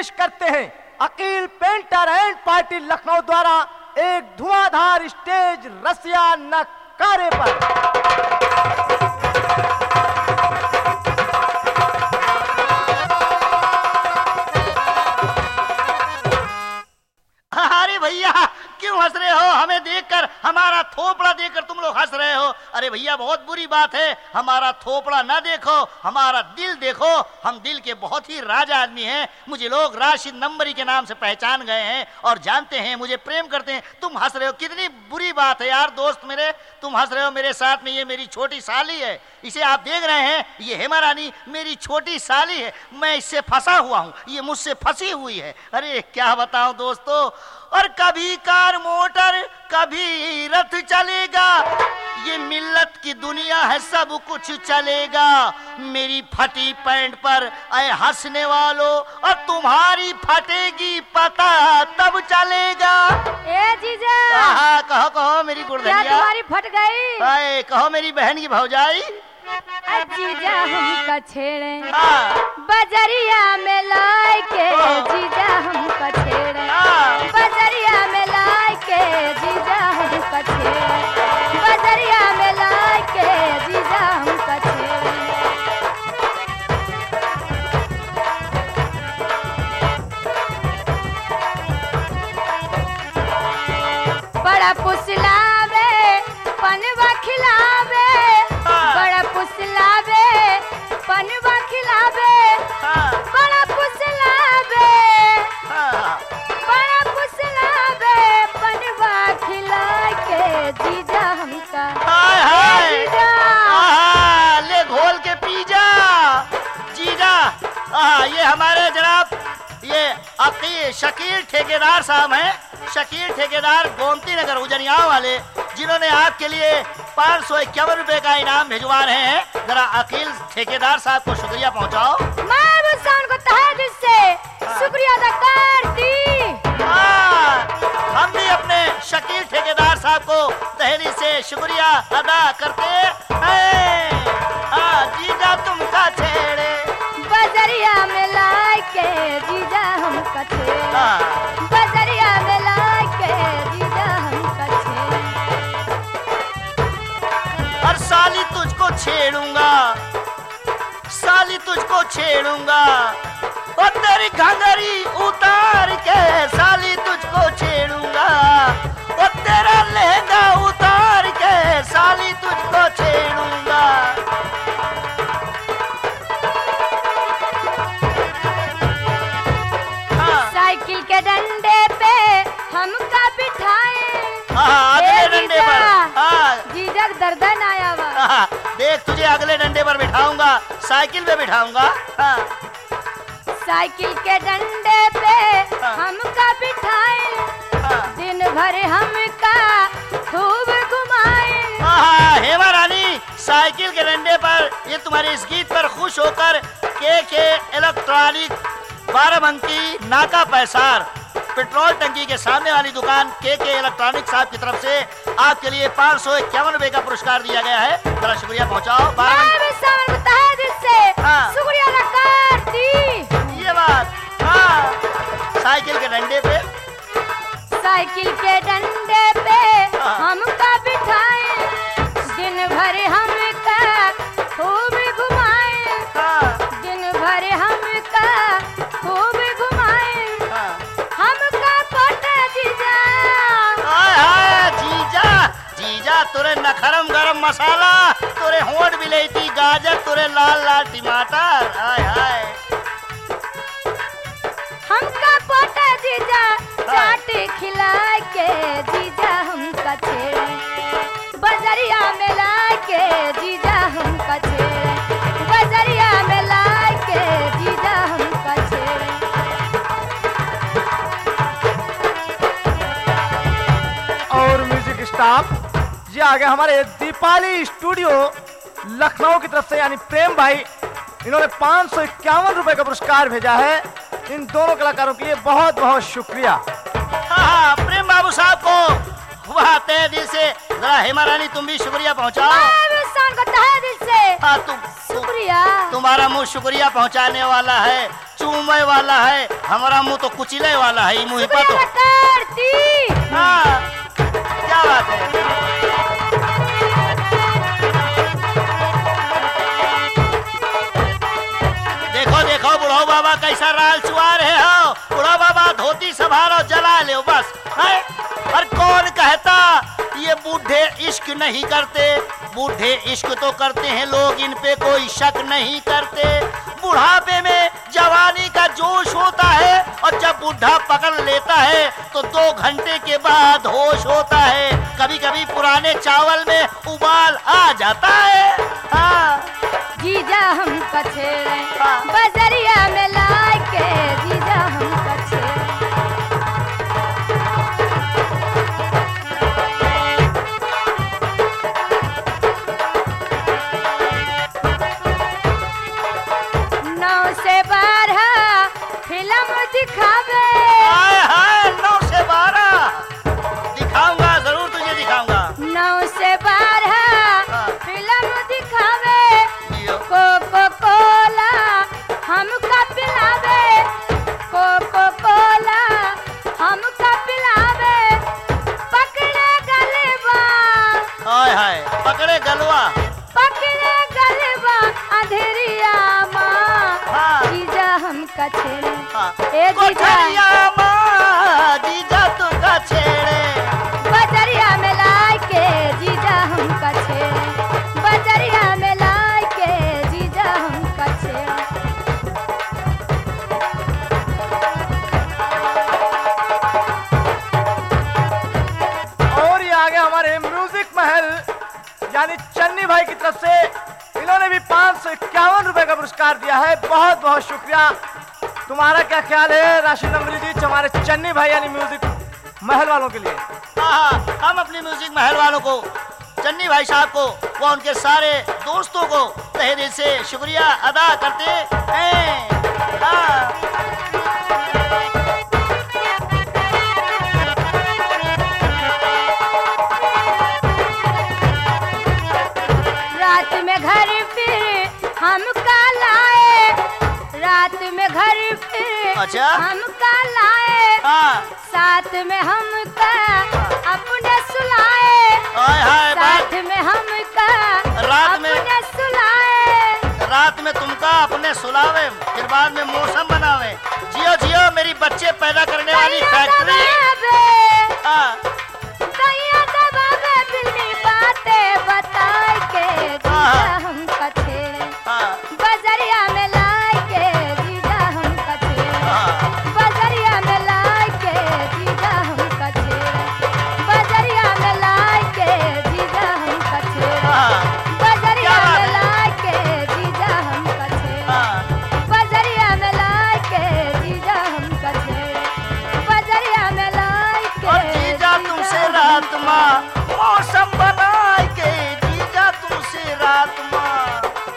पेश करते हैं Akeel painter and party Lucknow द्वारा एक धुआंधार स्टेज रसिया नकारे पर। अरे भैया क्यों हंस रहे हो? हमें देखकर, हमारा थोपड़ा देखकर तुम लोग हंस रहे हो? अरे भैया बहुत बुरी बात है। हमारा थोपड़ा ना देखो, हमारा दिल देखो। हम दिल के बहुत ही राजा आदमी हैं। मुझे लोग राशिद नंबरी के नाम से पहचान गए हैं और जानते हैं, मुझे प्रेम करते हैं। तुम हंस रहे हो, कितनी बुरी बात है यार दोस्त मेरे। तुम हंस रहे हो मेरे साथ में। ये मेरी छोटी साली है, इसे आप देख रहे हैं। ये हेमा रानी मेरी छोटी साली है। मैं इससे फंसा हुआ हूँ, ये मुझसे फंसी हुई है। अरे क्या बताऊं दोस्तों। और कभी कार मोटर, कभी रथ चलेगा। ये मिल्लत की दुनिया है, सब कुछ चलेगा। मेरी फटी पैंट पर ऐ हंसने वालों, और तुम्हारी फटेगी पता तब चलेगा। ए जीजा, हाँ कहो कहो मेरी गुड़धनिया। क्या तुम्हारी फट गई? अरे कहो मेरी बहन की भौजाई। जीजा हमका छेड़े बजरिया में लाई के, जीजा हमका छेड़े बजरिया में लाई के, जीजा हमका छेड़े बजरिया में लाई के, जीजा हमका छेड़े। बड़ा पुसलावे पनवा खिलावे, बड़ा पुसलावे पनवा खिलावे, बड़ा पुसलावे, बड़ा पुसलावे पनवा खिला के, जीजा हमका जीजा ले घोल के पी जा जीजा। ये हमारे जनाब ये अकील शकील ठेकेदार साहब हैं। शकील ठेकेदार गोमती नगर उजनियाव वाले, जिन्होंने आपके लिए 551 रुपए का इनाम भिजवा रहे हैं। जरा अकील ठेकेदार साहब को शुक्रिया पहुंचाओ। मैं उनको तहे दिल से शुक्रिया अदा करती। हम भी अपने शकील ठेकेदार साहब को तहेरी से शुक्रिया अदा करते हैं। जीजा तुमका छेड़े बजरिया में लाई के, जीजा हमका छेड़े बजरिया में लाई के, जीजा हमका छेड़े। और साली तुझको छेड़ूंगा, साली तुझको छेड़ूंगा। और तेरी घंघरी उतार के साली तुझको छेड़ूंगा। और तेरा लहंगा उतार के साली तुझको छेड़ूंगा। साइकिल के डंडे पे हमका बिठाए, अगले डंडे पर जीजा दर्दन आया हुआ। देख तुझे अगले डंडे पर बिठाऊंगा, साइकिल पे बिठाऊंगा। साइकिल के डंडे पे हमका बिठाए, दिन भर हमका खूब घुमाए। हेमा रानी साइकिल के डंडे पर, ये तुम्हारे इस गीत पर खुश होकर के इलेक्ट्रॉनिक बाराबंकी नाका पैसार पेट्रोल टंकी के सामने वाली दुकान के इलेक्ट्रॉनिक साहब की तरफ से आपके लिए 551 रुपए का पुरस्कार दिया गया है। जरा शुक्रिया पहुंचाओ। शुक्रिया अदा करती। ये बात साइकिल के डंडे पे, साइकिल के डंडे पे हमका बिठाए, दिन भर हमका खूब घुमाए, दिन भर हमका खूब घुमाए, हमका पोटा जीजा। जीजा जीजा तुरे नखरम गरम मसाला, तुरे होंठ बिलेती गाजर, तुरे लाल लाल टमाटर। हाय हाय हमका पोटा जीजा चाट खिला के, जीजा हमका छेड़े बजरिया में ला के, जीजा हमका छेड़े बजरिया में ला के, जीजा हमका छेड़े। और म्यूजिक स्टाफ ये आ गया हमारे दीपाली स्टूडियो लखनऊ की तरफ से, यानी प्रेम भाई। इन्होंने 551 रुपए का पुरस्कार भेजा है। इन दोनों कलाकारों के लिए बहुत बहुत शुक्रिया। प्रेम बाबू साहब को वह तहे दिल से। जरा हेमा रानी तुम भी शुक्रिया पहुंचाओ। को तहे दिल से तुम शुक्रिया। तुम्हारा मुंह शुक्रिया पहुंचाने वाला है। चूमे वाला है, हमारा मुंह तो कुचले वाला है। मुंह पर तो करती। हाँ, क्या बात है। देखो देखो बुढ़ो बाबा कैसा राल चुआ रहे हो। बुढ़ो बाबा धोती संभालो, जला ले बस है। और कौन कहता ये बूढ़े इश्क नहीं करते? बूढ़े इश्क तो करते हैं लोग, इन पे कोई शक नहीं करते। बुढ़ापे में जवानी का जोश होता है, और जब बूढ़ा पकड़ लेता है तो 2 घंटे के बाद होश होता है। कभी कभी पुराने चावल में उबाल आ जाता है। हाँ। जीजा हम कछेड़े हाँ। बजरिया में लाके, जीजा हम कछेड़े। दिखावे। हाय हाय 9 से 12 दिखाऊंगा, जरूर तुझे दिखाऊंगा। 9 से 12 हाँ। फिल्म दिखावे। जियो। कोको कोला हमका पिलावे, कोको कोला हमका पिलावे। पकड़े गलबा, हाय हाय पकड़े गलवा, पकड़े गलबा अंधेरिया माँ। हाँ। जीजा हम कछेड़े। हाँ। ए जीजा कोठरिया माँ, जीजा तू कछेड़े। बजरिया में लाके, जीजा हम कछेड़े। बजरिया में लाके, जीजा हम कछेड़े। और ये आगे हमारे म्यूजिक महल यानी चन्नी भाई की तरफ से इन्होंने भी 551 रुपए का पुरस्कार दिया है। बहुत बहुत शुक्रिया। तुम्हारा क्या ख्याल है राशि नंबरी जी हमारे चन्नी भाई यानी म्यूजिक महल वालों के लिए? हाँ, हम अपने म्यूजिक महल वालों को, चन्नी भाई साहब को, वो उनके सारे दोस्तों को तहे दिल से शुक्रिया अदा करते हैं। हाँ। रात में घर फिर हमका लाए, रात में घर फिर अच्छा। हमका लाए। हाँ। साथ में हमका अपने सुलाए, हाय हाय साथ में हमका रात में- अपने सुलाए। रात में तुमका अपने सुलावे, फिर बाद में मौसम बनावे। जियो जियो मेरी बच्चे पैदा करने वाली दैया फैक्ट्री। दबावे, हाँ। दैया दबावे, फिल्मी बातें बताए के, जीजा हम कछेड़े। हाँ। बजरिया में लाके, जीजा हम कछेड़े। हाँ। बजरिया में लाके, जीजा हम कछेड़े। बजरिया में लाके, जीजा हम कछेड़े। हाँ। बजरिया क्या बात में है? लाके, जीजा हम कछेड़े। हाँ। बजरिया में लाके, जीजा हम कछेड़े। बजरिया में लाके, और जीजा तुमसे रात माँ मौसम बनाए के, जीजा तुमसे रात माँ।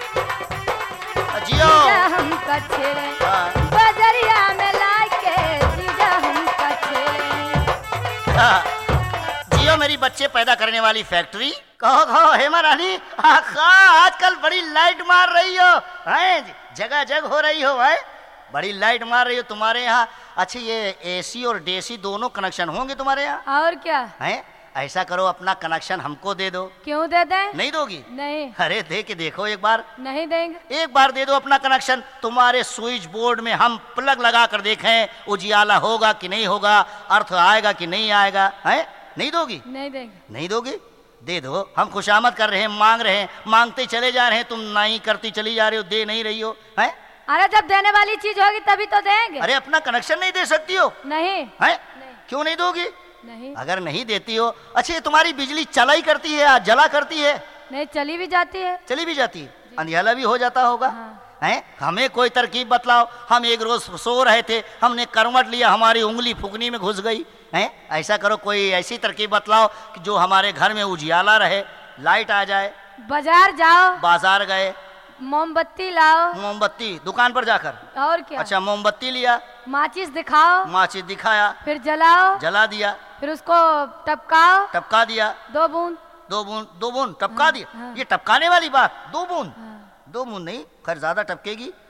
जियो। जीजा हम कछेड़े। हाँ। बजरिया में लाके, जीजा हम कछेड़े। हाँ। जियो मेरी बच्चे पैदा करने वाली फैक्ट्री। कहो कहो हेमा रानी, आजकल बड़ी लाइट मार रही हो हैं, जगह जग हो रही हो है, बड़ी लाइट मार रही हो तुम्हारे यहाँ। अच्छा ये एसी और डेसी दोनों कनेक्शन होंगे तुम्हारे यहाँ और क्या? हैं? ऐसा करो अपना कनेक्शन हमको दे दो। क्यों दे दें? नहीं दोगी? नहीं, अरे दे के देखो एक बार, नहीं देंगे। एक बार दे दो अपना कनेक्शन। तुम्हारे स्विच बोर्ड में हम प्लग लगा कर देखें उजियाला होगा कि नहीं होगा, अर्थ आएगा कि नहीं आएगा। है नहीं दोगी? नहीं देंगे। नहीं दोगी? दे दो। हम खुशामद कर रहे हैं, मांग रहे हैं, मांगते चले जा रहे हैं, तुम नहीं करती चली जा रही हो, दे नहीं रही हो। है अरे जब देने वाली चीज होगी तभी तो देंगे। अरे अपना कनेक्शन नहीं दे सकती हो? नहीं। है नहीं। क्यों नहीं दोगी? नहीं। अगर नहीं देती हो, अच्छा ये तुम्हारी बिजली चला ही करती है या जला करती है? नहीं, चली भी जाती है। चली भी जाती है, अंधियाला भी हो जाता होगा। हाँ। हैं? हमें कोई तरकीब बतलाओ। हम एक रोज सो रहे थे, हमने करवट लिया, हमारी उंगली फुकनी में घुस गई। हैं? ऐसा करो, कोई ऐसी तरकीब बतलाओ कि जो हमारे घर में उजियाला रहे, लाइट आ जाए। बाजार जाओ, बाजार गए, मोमबत्ती लाओ। मोमबत्ती दुकान पर जाकर? और क्या? अच्छा मोमबत्ती लिया, माचिस दिखाओ, माचिस दिखाया, फिर जलाओ, जला दिया, फिर उसको टपकाओ, टपका दिया, 2 बूंद। 2 बूंद टपका दिया। हाँ। ये टपकाने वाली बात, 2 बूंद? हाँ। 2 बूंद नहीं, खैर ज्यादा टपकेगी।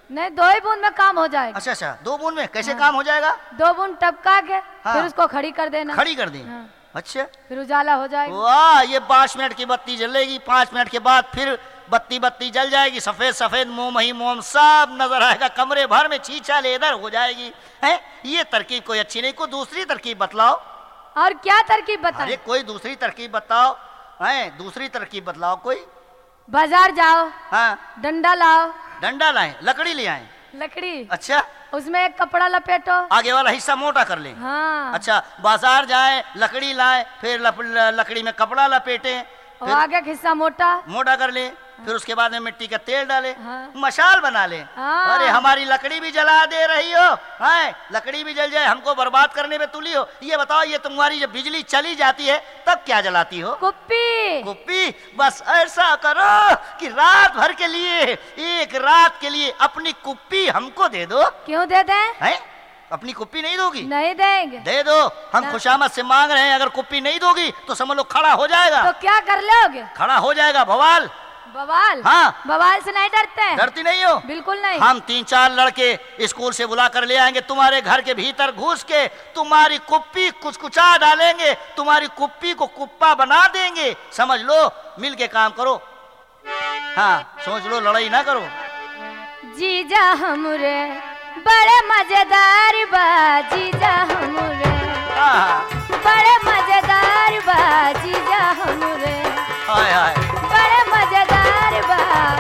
नहीं, 2 ही बूंद में काम हो जाएगा। अच्छा अच्छा, 2 बूंद में कैसे काम हो जाएगा? 2 बूंद टपका के हाँ। फिर उसको खड़ी कर देना। खड़ी कर दी। हाँ। अच्छा, फिर उजाला हो जाएगा। वाह, ये 5 मिनट की बत्ती जलेगी, 5 मिनट के बाद फिर बत्ती जल जाएगी, सफेद सफेद मोम ही मोम सब नजर आएगा, कमरे भर में चीचा लेदर हो जाएगी। है ये तरकीब कोई अच्छी नहीं, कोई दूसरी तरकीब बतलाओ। और क्या तरकीब बताएं? अरे कोई दूसरी तरकीब बताओ, है दूसरी तरकीब बतलाओ कोई। बाजार जाओ, हाँ, डंडा लाओ, डंडा लाए, लकड़ी ले आए। लकड़ी, अच्छा, उसमें एक कपड़ा लपेटो। आगे वाला हिस्सा मोटा कर ले। हाँ। अच्छा, बाजार जाए, लकड़ी लाए, फिर लकड़ी में कपड़ा लपेटे, और आगे का हिस्सा मोटा कर ले, फिर उसके बाद में मिट्टी का तेल डाले, हाँ। मशाल बना ले। हाँ। अरे हमारी लकड़ी भी जला दे रही हो, है लकड़ी भी जल जाए, हमको बर्बाद करने में तुली हो। ये बताओ, ये तुम्हारी जब बिजली चली जाती है तब क्या जलाती हो? कुप्पी। कुप्पी। बस ऐसा करो कि रात भर के लिए, एक रात के लिए अपनी कुप्पी हमको दे दो। क्यों दे दें? है अपनी कुप्पी नहीं दोगी? नहीं देंगे। दे दो, हम खुशामद से मांग रहे हैं। अगर कुप्पी नहीं दोगी तो समझ लो खड़ा हो जाएगा। तो क्या कर लोगे? खड़ा हो जाएगा बवाल। बवाल? हाँ। बवाल से नहीं डरते हैं? डरती नहीं हो? बिल्कुल नहीं। हम 3-4 लड़के स्कूल से बुला कर ले आएंगे, तुम्हारे घर के भीतर घुस के तुम्हारी कुप्पी कुचकुचा डालेंगे, तुम्हारी कुप्पी को कुप्पा बना देंगे। समझ लो, मिल के काम करो। हाँ, सोच लो, लड़ाई ना करो। जीजा हमरे बड़े मजेदार बा, जीजा हमरे हाँ, बड़े मजेदार बा, जीजा हमरे हाय हाय, बड़े मजेदार बा।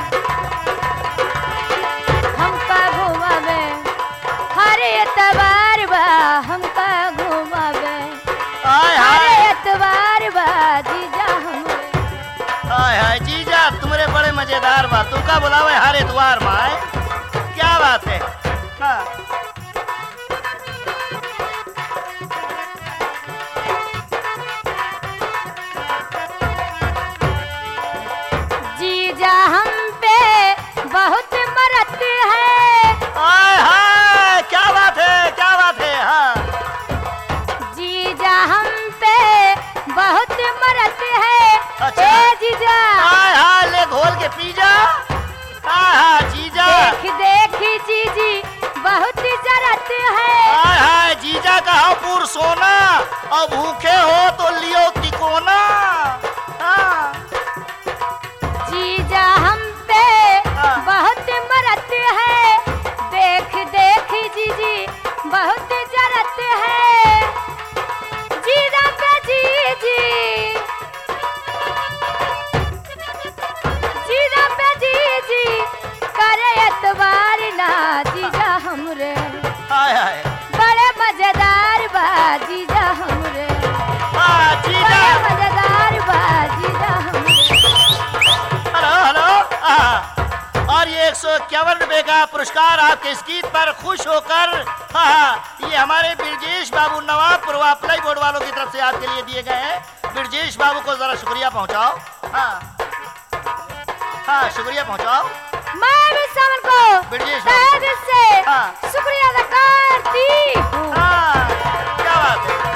हमका घुमावे हर एतवार बा, हमका घुमावे हाय हर हाय, एतवार बा, जीजा हमरे। हाय हाय, जीजा तुम्हारे बड़े मजेदार बात, तुमका बुलावे हर इतवार माए, क्या बात है। हाँ। जीजा हम पे बहुत मरत है। हाय हाय, क्या बात है, क्या बात है। हाँ, जीजा हम पे बहुत मरत है। अच्छा। ए जीजा, हाय हाय, ले घोल के पी जा। हाय हाय, जीजा। देख देख जीजी बहुत जरत है। हाय हाय, जीजा कहा पूर सोना, और भूखे हो तो लियो तिकोना। हाँ, जीजा हम पे हाँ। बहुत मरत है। देख देख जीजी बहुत जरत है। जीजा पे जीजी, जीजा पे जीजी करे एतबार ना, जीजा हमरे हाय हाय, बड़े मजेदार बा, जीजा हमरे हाँ, जीजा। बड़े मजेदार बा, जीजा हमरे। Hello hello. और ये 151 रुपए का पुरस्कार आपके इस गीत पर खुश होकर, ये हमारे ब्रजेश बाबू नवाबपुर प्लाई बोर्ड वालों की तरफ से आपके लिए दिए गए हैं। ब्रजेश बाबू को जरा शुक्रिया पहुंचाओ। हाँ हाँ, शुक्रिया पहुंचाओ। मैं भी समन को ब्रजेश तहे दिल से हाँ। शुक्रिया अदा करती हूँ। हाँ, क्या बात है।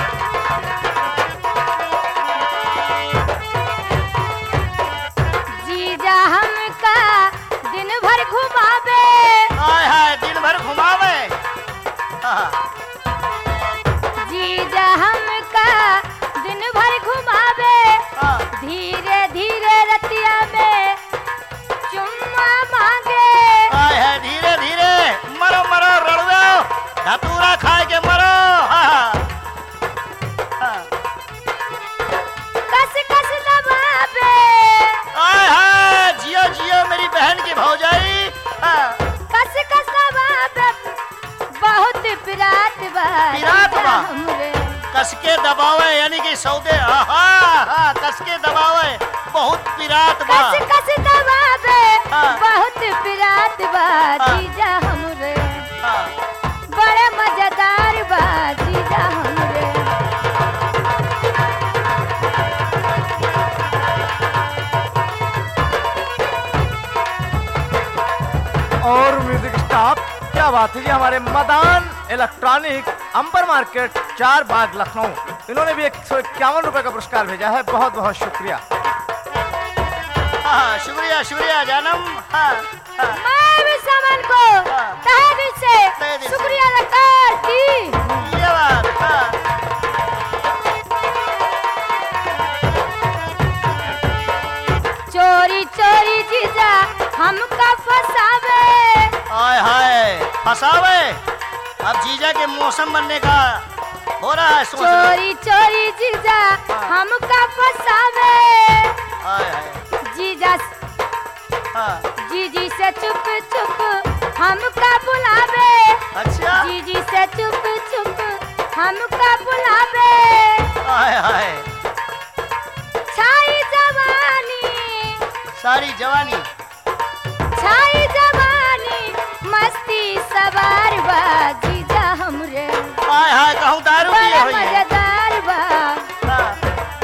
जीजा हमका दिन भर घुमावे। हाय हाय, दिन भर घुमावे। हाँ, जीजा हमका दिन भर घुमावे। हाँ, धीरे धीरे रतिया में चुम्मा मांगे। हाय हाय, धीरे धीरे मरो मरो रड़वे, धतूरा खाए के मरो। हाँ, हाँ, कस कस दबावे। हाय हाय, जियो जियो मेरी बहन की भौजाई। हाँ, कस कस दबावे बहुत पिरात बा, पिरात जीजा बा। हमरे कस के दबावे यानी कि सौदे। हाँ, कस के दबावे बहुत पिरात बा। कस कस दबावे हाँ। बहुत पिरात बा, हाँ। जीजा हमरे हाँ, बड़े मजेदार बा, जीजा हमरे। और म्यूजिक स्टाफ, क्या बात है जी। हमारे मदान इलेक्ट्रॉनिक, अंबर मार्केट, 4 बाग, लखनऊ, इन्होंने भी 151 रुपए का पुरस्कार भेजा है। बहुत बहुत शुक्रिया। हाँ, शुक्रिया शुक्रिया जानम। हाँ, हाँ, मैं भी समन को तहे दिल तहे दिल से से। शुक्रिया अदा करती। ये बात। हाँ, चोरी चोरी जीजा हमका फसावे। हाय हाय फसावे। अब जीजा के मौसम बनने का हो रहा है, सोच लो। चोरी चोरी जीजा हमका फसावे। हाय हाय। जीजा हाँ, जीजी से चुप चुप हमका बुलावे। अच्छा। जीजी से चुप चुप हमका बुलावे। हाय हाय। छाई जवानी सारी जवानी। छाई जवानी मस्ती सवार बा जीजा हमरे हाय हाय कहूँ दारू पिए बड़ा हुई है। मजेदार बा। हाँ,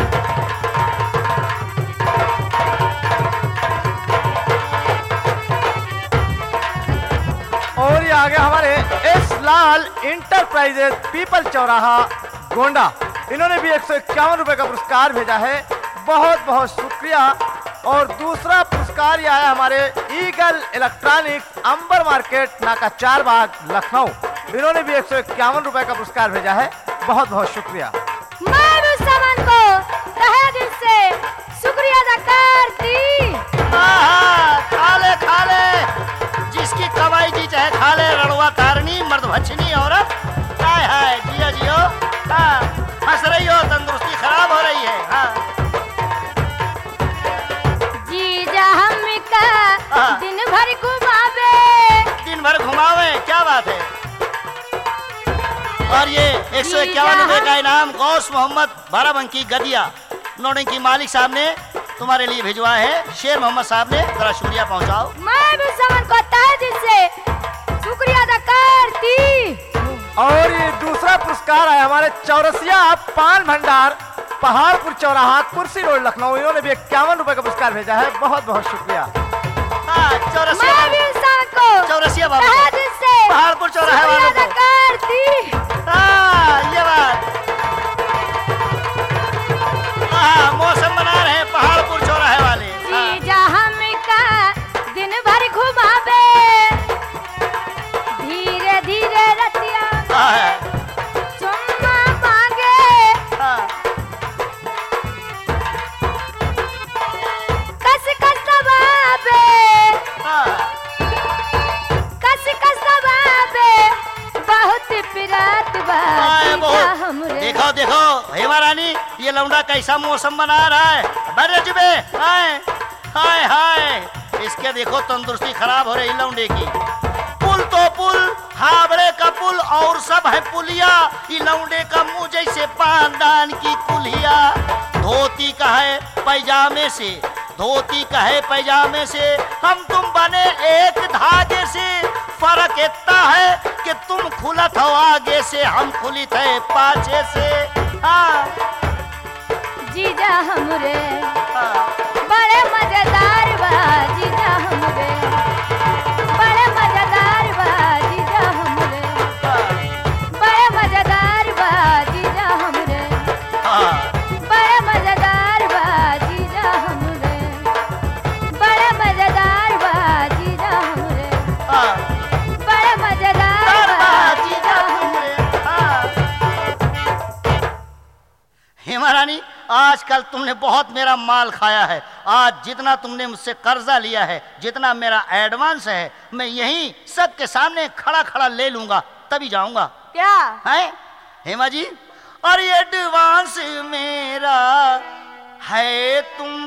और ये आगे हमारे एस लाल इंटरप्राइजेज पीपल चौराहा गोंडा, इन्होंने भी 151 रुपए का पुरस्कार भेजा है, बहुत बहुत शुक्रिया। और दूसरा पुरस्कार यह है हमारे ईगल इलेक्ट्रॉनिक्स अंबर मार्केट नाका 4 बाग लखनऊ, इन्होंने भी 151 रुपए का पुरस्कार भेजा है, बहुत बहुत शुक्रिया। मैं भी समन को तहे दिल से शुक्रिया अदा करती। हाँ, हाँ, खा ले जिसकी कमाई जी चाहे खा ले। रड़ुआ तारनी मर्द भछनी औरत। हाय हाय जियो जियो। हाँ, हंस रही हो, तंदुरुस्ती खराब हो रही है। हाँ, जीजा हमका हाँ। दिन भर घुमावे। दिन भर घुमावे, क्या बात है। और ये 151 रुपए का इनाम गौस मोहम्मद बाराबंकी गदिया नोडिंग की मालिक साहब ने तुम्हारे लिए भिजवाया है। शेर मोहम्मद साहब ने जरा शुक्रिया पहुंचाओ। मैं भी समन को तहे दिल से शुक्रिया अदा करती। और ये दूसरा पुरस्कार है हमारे चौरसिया पान भंडार पहाड़पुर चौराहा कुर्सी रोड लखनऊ, इन्होंने भी 51 रुपए का पुरस्कार भेजा है, बहुत बहुत शुक्रिया। हाँ, चौरसिया मैं भी समन को चौरसिया बाबू तहे दिल से पहाड़पुर चौराहे शुक्रिया वालों अदा को। करती। हाँ, ये बात। हाँ, मौसम बना रहे हैं पहाड़पुर चौराहे वाले। हाँ, जीजा हमका दिन भर घुमावे। धीरे धीरे रतिया हाँ, चुम्मा मांगे। हाँ, कस कस दबावे। हाँ, कस कस दबावे बहुत पिरात बा हाँ, जीजा बहुत। हमरे। देखो देखो हेमा रानी, ये लौंडा कैसा मौसम बना रहा है। बड़े जुबे हाय हाय हाय। इसके देखो तंदुरुस्ती खराब हो रही लौंडे की। पुल तो पुल, हावड़े का पुल और सब है पुलिया। ये लौंडे का मुंह जैसे पानदान की कुलिया। धोती का है पैजामे से, धोती का है पैजामे से, हम तुम बने एक धागे से। फर्क इतना है कि तुम खुलत हो आगे से, हम खुलित है पाछे से। हाँ, जीजा हमरे हाँ, बड़े मजेदार बा जीजा हमरे। बड़े मजेदार बा जीजा हमरे। हाँ, बड़े मजेदार बा जीजा हमरे। हाँ, बड़े मजेदार बा जीजा हमरे। बड़े मजेदार बा जीजा हमरे। हाँ। बड़े मजेदार बा जीजा हमरे। हेमा रानी, आजकल तुमने बहुत मेरा माल खाया है। आज जितना तुमने मुझसे कर्जा लिया है, जितना मेरा एडवांस है, मैं यहीं सबके सामने खड़ा खड़ा ले लूंगा, तभी जाऊंगा। क्या है हेमा जी? और ये एडवांस मेरा है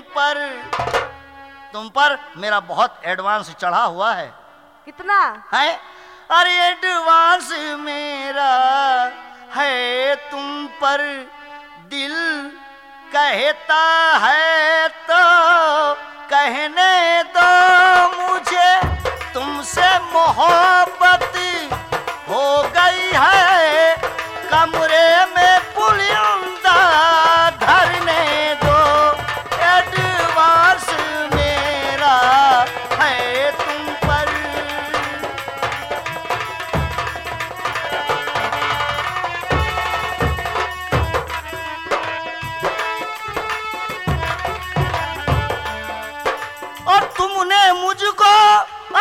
तुम पर मेरा बहुत एडवांस चढ़ा हुआ है। कितना? है अरे एडवांस मेरा है तुम पर, दिल कहता है तो कहने दो मुझे, तुमसे मोहब्बत हो गई है, कमरे में पुलिंदा धरने दो। एडवांस मेरा है तुम पर।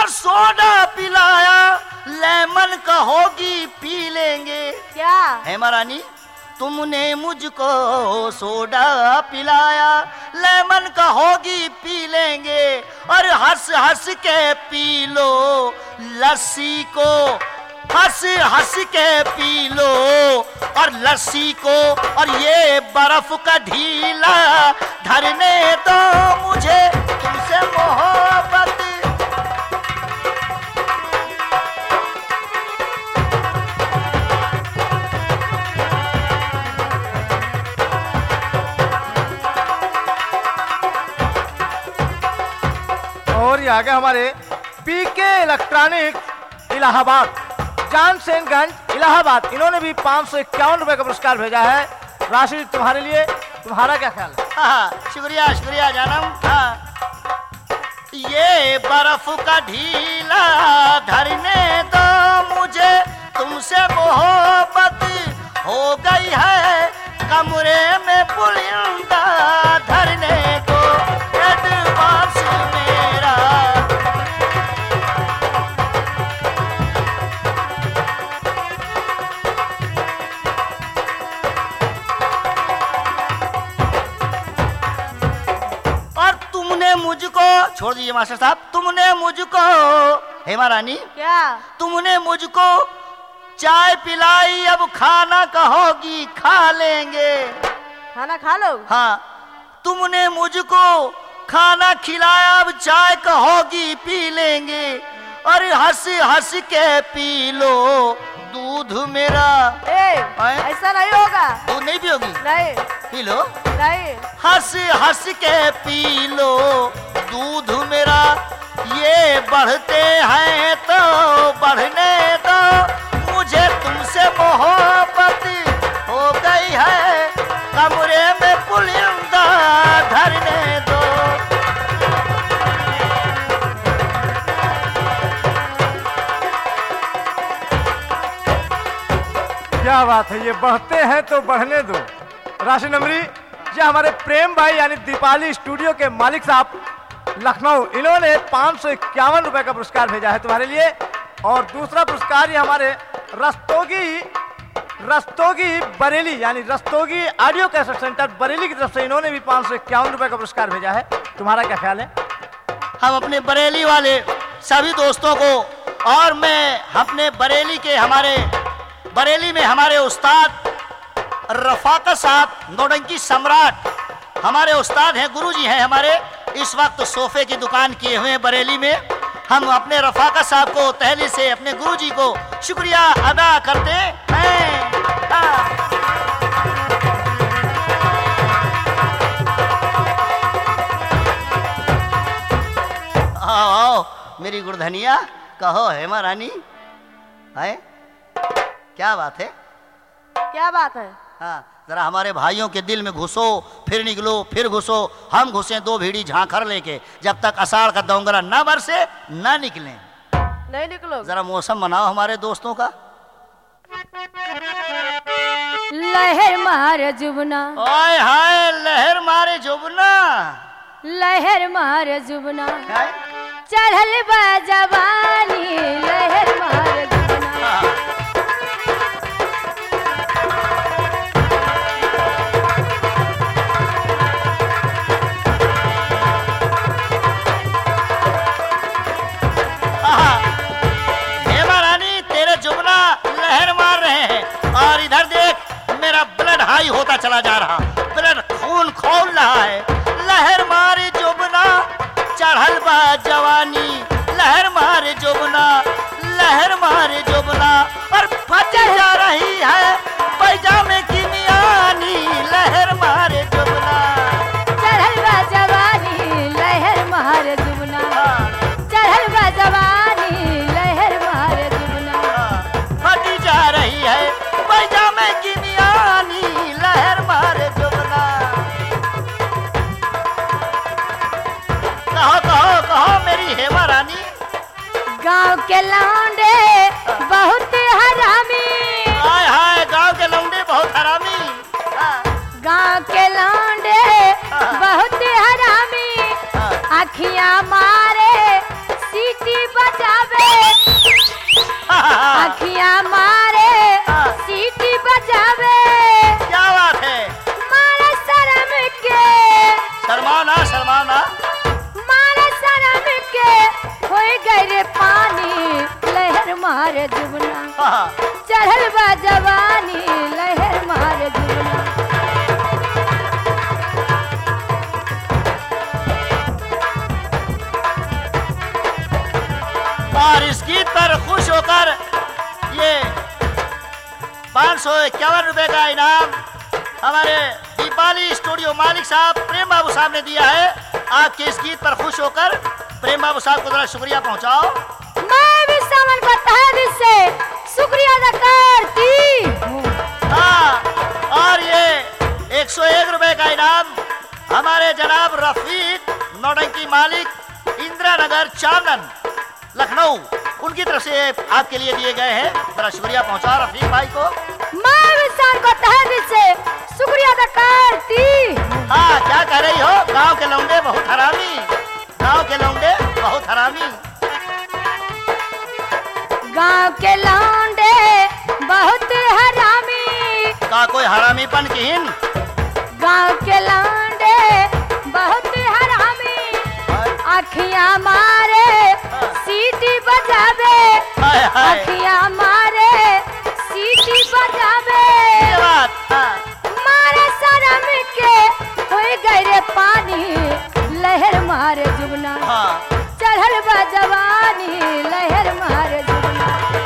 सोडा पिलाया, लेमन कहोगी पी लेंगे। क्या? हेमा रानी, तुमने मुझको सोडा पिलाया, लेमन कहोगी पी लेंगे, और हंस हंस के पी लो लस्सी को, हंस हंस के पी लो और लस्सी को, और ये बर्फ का ढीला धरने दो मुझे तुमसे मोहब्बत। और ये आगे हमारे पीके इलेक्ट्रॉनिक्स इलाहाबाद, जानसेनगंज इलाहाबाद, इन्होंने भी 551 रुपए का पुरस्कार भेजा है। राशि तुम्हारे लिए, तुम्हारा क्या ख्याल है? हाँ, शुक्रिया शुक्रिया जानम। हाँ, ये बर्फ का ढीला धरने दो मुझे तुमसे मोहब्बत हो गई है, कमरे में पुलिंदा धरने दो एडवांस मेरा। और तुमने मुझको, छोड़ दीजिए मास्टर साहब, तुमने मुझको, हेमा रानी, क्या? तुमने मुझको चाय पिलाई, अब खाना कहोगी खा लेंगे। खाना खा लो। हाँ, तुमने मुझको खाना खिलाया, अब चाय कहोगी पी लेंगे, और हंस हंस के पी लो दूध मेरा। ऐसा नहीं होगा। दूध नहीं पियोगी? नहीं। पी लो। नहीं। हंस हंस के पी लो दूध मेरा, ये बढ़ते हैं तो बढ़ने दो मुझे तुमसे मोहब्बत हो गई है, कमरे में पुलिंदा धरने दो। क्या बात है, ये बढ़ते हैं तो बढ़ने दो। राशि नंबरी, ये हमारे प्रेम भाई यानी दीपाली स्टूडियो के मालिक साहब लखनऊ, इन्होंने 551 रुपए का पुरस्कार भेजा है तुम्हारे लिए। और दूसरा पुरस्कार ये हमारे रस्तोगी बरेली यानी Rastogi audio cassette centre Bareilly की तरफ से इन्होंने भी 551 रुपए का पुरस्कार भेजा है। तुम्हारा क्या ख्याल है? हम अपने बरेली वाले सभी दोस्तों को, और मैं अपने बरेली के बरेली में हमारे उस्ताद रफाकत साहब नौटंकी सम्राट हमारे उस्ताद हैं, गुरुजी हैं हमारे, इस वक्त सोफे की दुकान किए हुए हैं बरेली में। हम अपने रफाकत साहब को तहली से अपने गुरुजी को शुक्रिया अदा करते हैं। आओ मेरी गुरधनिया, कहो हेमा रानी। है क्या बात है? क्या बात है? हाँ, जरा हमारे भाइयों के दिल में घुसो, फिर निकलो, फिर घुसो, हम घुसे दो भीड़ी झांखर लेके, जब तक अषाढ़ का दोंगरा न बरसे न निकले। नहीं निकलो। जरा मौसम बनाओ हमारे दोस्तों का। लहर मारे जुबना, ओए हाय लहर मारे जुबना, लहर मारे जुबना, है? चढ़ल बा जवानी, लहर मारे जुबना। हेमा रानी, तेरे जुबना लहर मार रहे हैं, और इधर देख मेरा ब्लड हाई होता चला जा रहा, ब्लड खून खोल रहा है। लहर मारे जुबना, चढ़ल बा जवानी, लहर मारे जुबना, लहर मारे जुबना, और फट जा रही है पैजामे की मियानी, लहर मारे जुबना। चढ़ल बा जवानी, लहर मारे जुबना, चढ़ल बा जवानी, लहर मारे जुबना। फट जा रही है पैजामे की मियानी, लहर मारे जुबना। कहो कहो कहो मेरी हेमा रानी। गांव के लौंडे बहुत हरामी, हाय हाय गांव के लौंडे बहुत हरामी। गांव के लौंडे बहुत हरामी, अखियां मारे सीटी बजा मारे जुबना हाँ, चढ़ल बा जवानी लहर मारे जुबना और इस गीत पर खुश होकर ये 551 रुपए का इनाम हमारे दीपाली स्टूडियो मालिक साहब प्रेम बाबू साहब ने दिया है। आपके इस गीत पर खुश होकर प्रेम बाबू साहब को जरा शुक्रिया पहुंचाओ। मैं भी सावन को तहे दिल से शुक्रिया अदा करती हूँ। हाँ, और ये 101 रुपए का इनाम हमारे जनाब रफीक नौटंकी मालिक इंदिरा नगर चांदन लखनऊ उनकी तरफ से आपके लिए दिए गए हैं। जरा शुक्रिया पहुंचा रफीक भाई को। मैं भी सावन को तहे दिल से शुक्रिया अदा करती हूँ। हाँ, क्या कह रही हो? गांव के लौंडे बहुत हरामी, गांव के लौंडे बहुत हरामी। गांव के लौंडे बहुत हरामी का कोई हरामीपन की हिन? गांव के लौंडे बहुत हरामी अखियां मारे सीटी बजावे हाय हाय, अखियां मारे सीटी बजावे ये बात। हाँ, मारे शरम के होई गए रे पानी लहर मारे जुबना हाँ, चढ़ल बा जवानी लहर मारे जुबना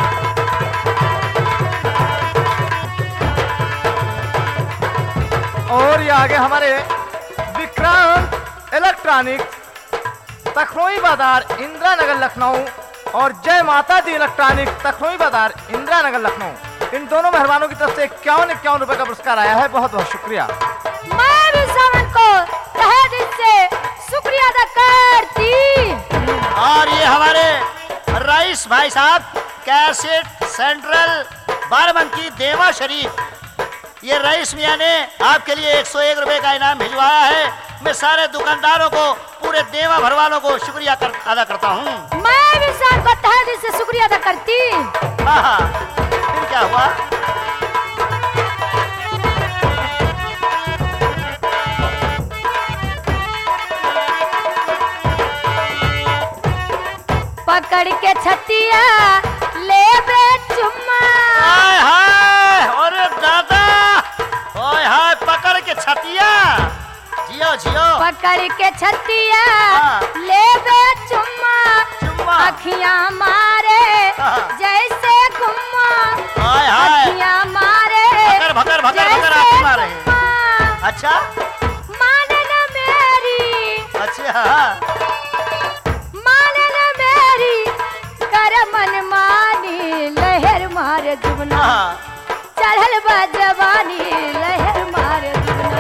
और ये आगे हमारे विक्रांत इलेक्ट्रॉनिक्स तखनोई बाजार इंदिरा नगर लखनऊ और जय माता दी इलेक्ट्रॉनिक तखनोई बाजार इंदिरा नगर लखनऊ इन दोनों मेहमानों की तरफ से 51 रुपए का पुरस्कार आया है। बहुत बहुत शुक्रिया। मैं भी सावन को तहे दिल से शुक्रिया अदा करती हूँ। और ये हमारे रईस भाई साहब कैसेट सेंट्रल बाराबंकी देवा शरीफ, ये रईस मियाँ ने आपके लिए 101 रुपए का इनाम भिजवाया है। मैं सारे दुकानदारों को पूरे देवा भर वालों को शुक्रिया अदा करता हूँ। मैं भी सावन को तहे दिल से शुक्रिया अदा करती। हाँ हाँ, फिर क्या हुआ? पकड़ के छतिया ले बे चुम्मा हाय हाय, अरे दादा, ओए हाय, पकड़ के छतिया, जियो जियो। पकड़ के छतिया हाँ। ले बे चुम्मा चुम्मा, अखियां मारे हाँ। जैसे गुम्मा हाय हाय, अखियां मारे भगर भगर भगर भगर जैसे आती मारे। गुम्मा। अच्छा माने न मेरी अच्छा, माने न मेरी कर मन मानी लहर मारे जुबना हाँ, चढ़ल बा जवानी लहर मारे जुबना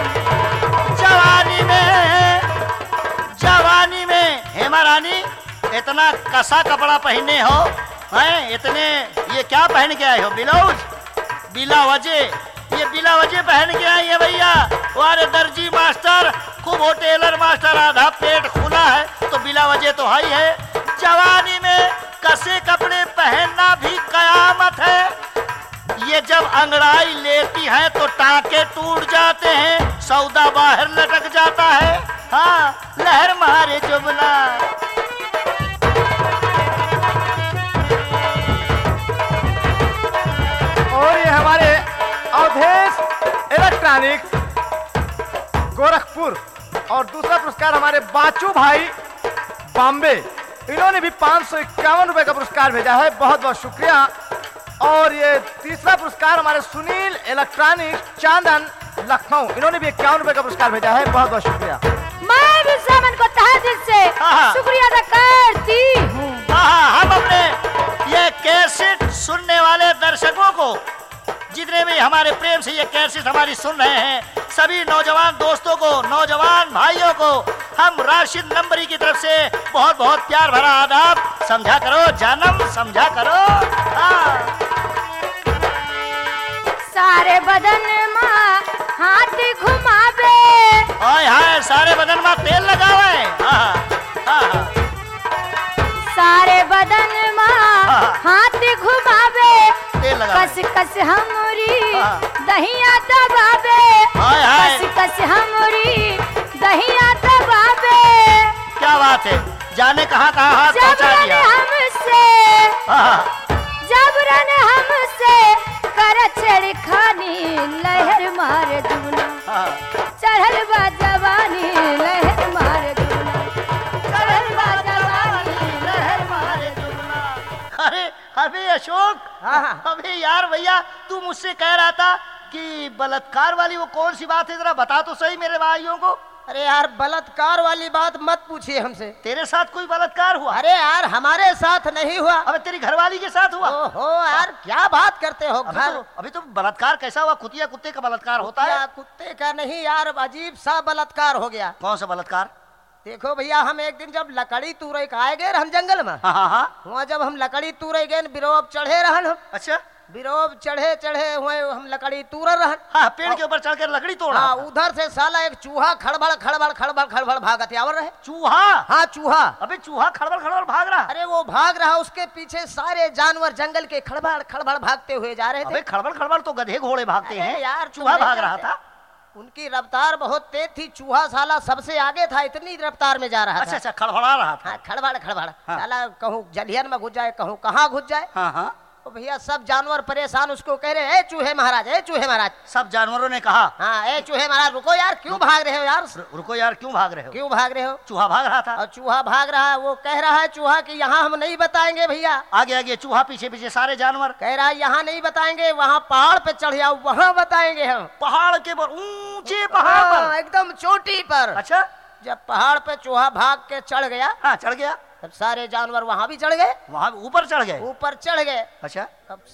जवानी में हेमा रानी इतना कसा कपड़ा पहने हो हैं? इतने ये क्या पहन के आए हो? ब्लाउज बिला वजह, ये बिला वजह पहन के आई है भैया। वारे दर्जी मास्टर खूब हो, टेलर मास्टर आधा पेट खुला है तो बिला वजह तो है ही है। जवानी में कसे कपड़े पहनना भी कयामत है। ये जब अंगड़ाई लेती है तो टाके टूट जाते हैं, सौदा बाहर लटक जाता है। हाँ, लहर मारे जुबना। और ये हमारे अवधेश इलेक्ट्रॉनिक्स गोरखपुर और दूसरा पुरस्कार हमारे बाचू भाई बॉम्बे, इन्होंने भी 551 रुपए का पुरस्कार भेजा है। बहुत बहुत शुक्रिया। और ये तीसरा पुरस्कार हमारे सुनील इलेक्ट्रॉनिक्स चांदन लखनऊ, इन्होंने भी 51 रुपए का पुरस्कार भेजा है। बहुत बहुत शुक्रिया। मैं भी सावन को तहे दिल से हाँ। शुक्रिया अदा करती हूँ। हाँ, हम अपने ये कैसेट सुनने वाले दर्शकों को, जितने भी हमारे प्रेम से ये कैसेट हमारी सुन रहे हैं, सभी नौजवान दोस्तों को, नौजवान भाइयों को हम राशिद नंबरी की तरफ से बहुत बहुत प्यार भरा आदाब। समझा करो जानम, समझा करो। हाँ। सारे बदन माँ हाथ घुमावे हाय हाय, सारे बदन में तेल लगावे। हाँ, हाँ, सारे बदन माँ हाँ। हाथ घुमावे तेल लगावे। कस कस हमरी हाँ। दहिया दबावे हाय हाय, कस कस हमरी दहिया दबावे क्या बात है, जाने कहाँ कहाँ हाथ जब पहुँचा दिया। हमसे हाँ, जब हाँ। चढ़ल बा जवानी लहर मारे दुना, चढ़ल बा जवानी लहर मारे दुना। अरे अबे अशोक, हाँ। अबे यार भैया, तू मुझसे कह रहा था कि बलात्कार वाली वो कौन सी बात है, जरा बता तो सही मेरे भाइयों को। अरे यार बलात्कार वाली बात मत पूछिए हमसे। तेरे साथ कोई बलात्कार हुआ? अरे यार हमारे साथ नहीं हुआ। अबे तेरी घरवाली के साथ हुआ? ओहो यार क्या बात करते हो। अभी तो बलात्कार कैसा हुआ? कुतिया कुत्ते का बलात्कार होता है? कुत्ते का नहीं यार, अजीब सा बलात्कार हो गया। कौन सा बलात्कार? देखो भैया, हम एक दिन जब लकड़ी तूरे आए गए हम जंगल में, हाँ। वहाँ जब हम लकड़ी तूरे गए बिरोब चढ़े रहन हम। अच्छा, बिरोब चढ़े चढ़े हुए हम लकड़ी तूर रहन। हाँ, पेड़ के ऊपर चढ़कर लकड़ी तोड़ा। हाँ, उधर से साला एक चूहा खड़बड़ खड़बड़ खड़बड़ खड़बड़ भागत आवर रहे। चूहा? हाँ चूहा। अबे चूहा खड़बड़ खड़बड़ भाग रहा? अरे वो भाग रहा, उसके पीछे सारे जानवर जंगल के खड़बड़ खड़बड़ भागते हुए जा रहे थे। अबे खड़बड़ खड़बड़ तो गधे घोड़े भागते हैं यार, चूहा भाग रहा था। उनकी रफ्तार बहुत तेज थी, चूहा साला सबसे आगे था, इतनी रफ्तार में जा रहा था। अच्छा, खड़बड़ा रहा था। हाँ, खड़बड़ खड़बड़। हाँ। साला कहूँ जलियन में घुस जाए, कहूँ कहाँ घुस जाए। हाँ। तो भैया सब जानवर परेशान उसको कह रहे, ए चूहे महाराज, ए चूहे महाराज। सब जानवरों ने कहा, हाँ, ए चूहे महाराज रुको यार, क्यों भाग रहे हो यार, रुको यार, क्यों भाग रहे हो? क्यों भाग रहे हो? चूहा भाग रहा था। और चूहा भाग रहा है, वो कह रहा है चूहा कि यहाँ हम नहीं बताएंगे भैया। आगे आगे चूहा, पीछे पीछे सारे जानवर। कह रहा है यहाँ नहीं बताएंगे, वहाँ पहाड़ पे चढ़ जाओ, वहाँ बताएंगे हम। पहाड़ के ऊंचे पहाड़ पर? एकदम चोटी पर। अच्छा, जब पहाड़ पे चूहा भाग के चढ़ गया, हाँ चढ़ गया, तब सारे जानवर वहाँ भी चढ़ गए, वहाँ ऊपर चढ़ गए। ऊपर चढ़ गए। अच्छा,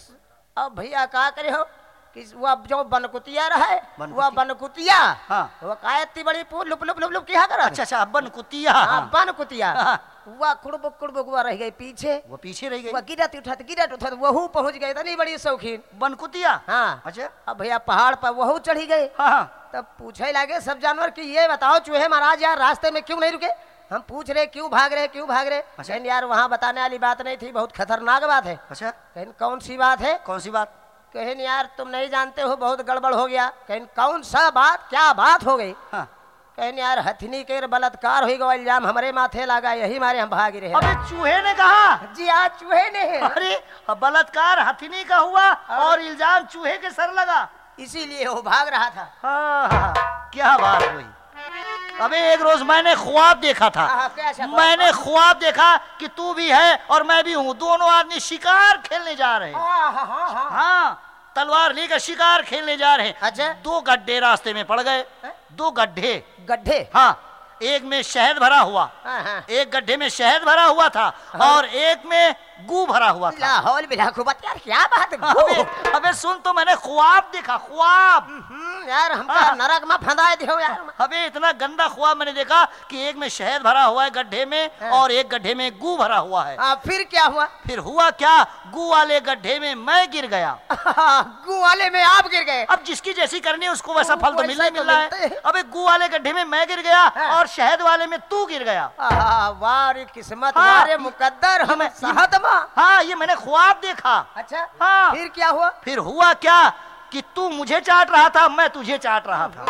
अब भैया क्या करे हो कि वह जो बनकुतिया रहा है, बनकुतिया? वह बनकुतिया, हाँ। वह का इतनी बड़ी पूल लुप लुप लुप लुप क्या कर? अच्छा, बनकुतिया। हाँ, बनकुतिया। हाँ। वह कुड़बुक कुड़बुक वह रह गई पीछे, वो पीछे रह गई। वह गिरत उठत वहू पहुंच गए, इतनी बड़ी शौकीन बनकुतिया। हाँ। अच्छा, अब भैया पहाड़ पर वहू चढ़ी गए। हाँ। तब पूछे लगे सब जानवर कि ये बताओ चूहे महाराज यार रास्ते में क्यों नहीं रुके? हम पूछ रहे क्यों भाग रहे, क्यों भाग रहे? अच्छा। यार वहाँ बताने वाली बात नहीं थी, बहुत खतरनाक बात है। अच्छा, कहीं कौन सी बात है? कौन सी बात? कहीं यार तुम नहीं जानते हो, बहुत गड़बड़ हो गया। कहीं कौन सा बात, क्या बात हो गई? हाँ। कहीं यार हथनी के बलात्कार हो गया, इल्जाम हमारे माथे लगा, यही मारे हम भाग रहे। अबे चूहे ने कहा? जी हाँ, चूहे ने। अरे बलात्कार हथिनी का हुआ और इल्जाम चूहे के सर लगा, इसीलिए वो भाग रहा था। हाँ, क्या बात हुई? अबे एक रोज मैंने ख्वाब देखा था। मैंने ख्वाब देखा कि तू भी है और मैं भी हूँ, दोनों आदमी शिकार खेलने जा रहे हैं। हाँ, तलवार लेकर शिकार खेलने जा रहे हैं। अच्छा। 2 गड्ढे रास्ते में पड़ गए। 2 गड्ढे। हाँ, एक में शहद भरा हुआ, एक गड्ढे में शहद भरा हुआ था और एक में गू भरा हुआ था। लाहौल बिलाकुबत यार, क्या बात है? अबे सुन, तो मैंने ख्वाब देखा, ख्वाब। यार हमका नरक में फंदाए दियो यार। अबे इतना गंदा ख्वाब मैंने देखा कि एक में शहद भरा हुआ है गड्ढे में और एक गड्ढे में गू भरा हुआ है। फिर क्या हुआ? फिर हुआ क्या, गू वाले गड्ढे में मैं गिर गया। गू वाले में आप गिर गए? अब जिसकी जैसी करनी है उसको वैसा फल तो मिलना ही मिल रहा है। अबे गू वाले गड्ढे में मैं गिर गया और शहद वाले में तू गिर गया। वाह किस्मत, वारे मुकद्दर, हम साहत में। हाँ, ये मैंने ख्वाब देखा। अच्छा, हाँ। फिर क्या हुआ? फिर हुआ क्या कि तू मुझे चाट रहा था, मैं तुझे चाट रहा था।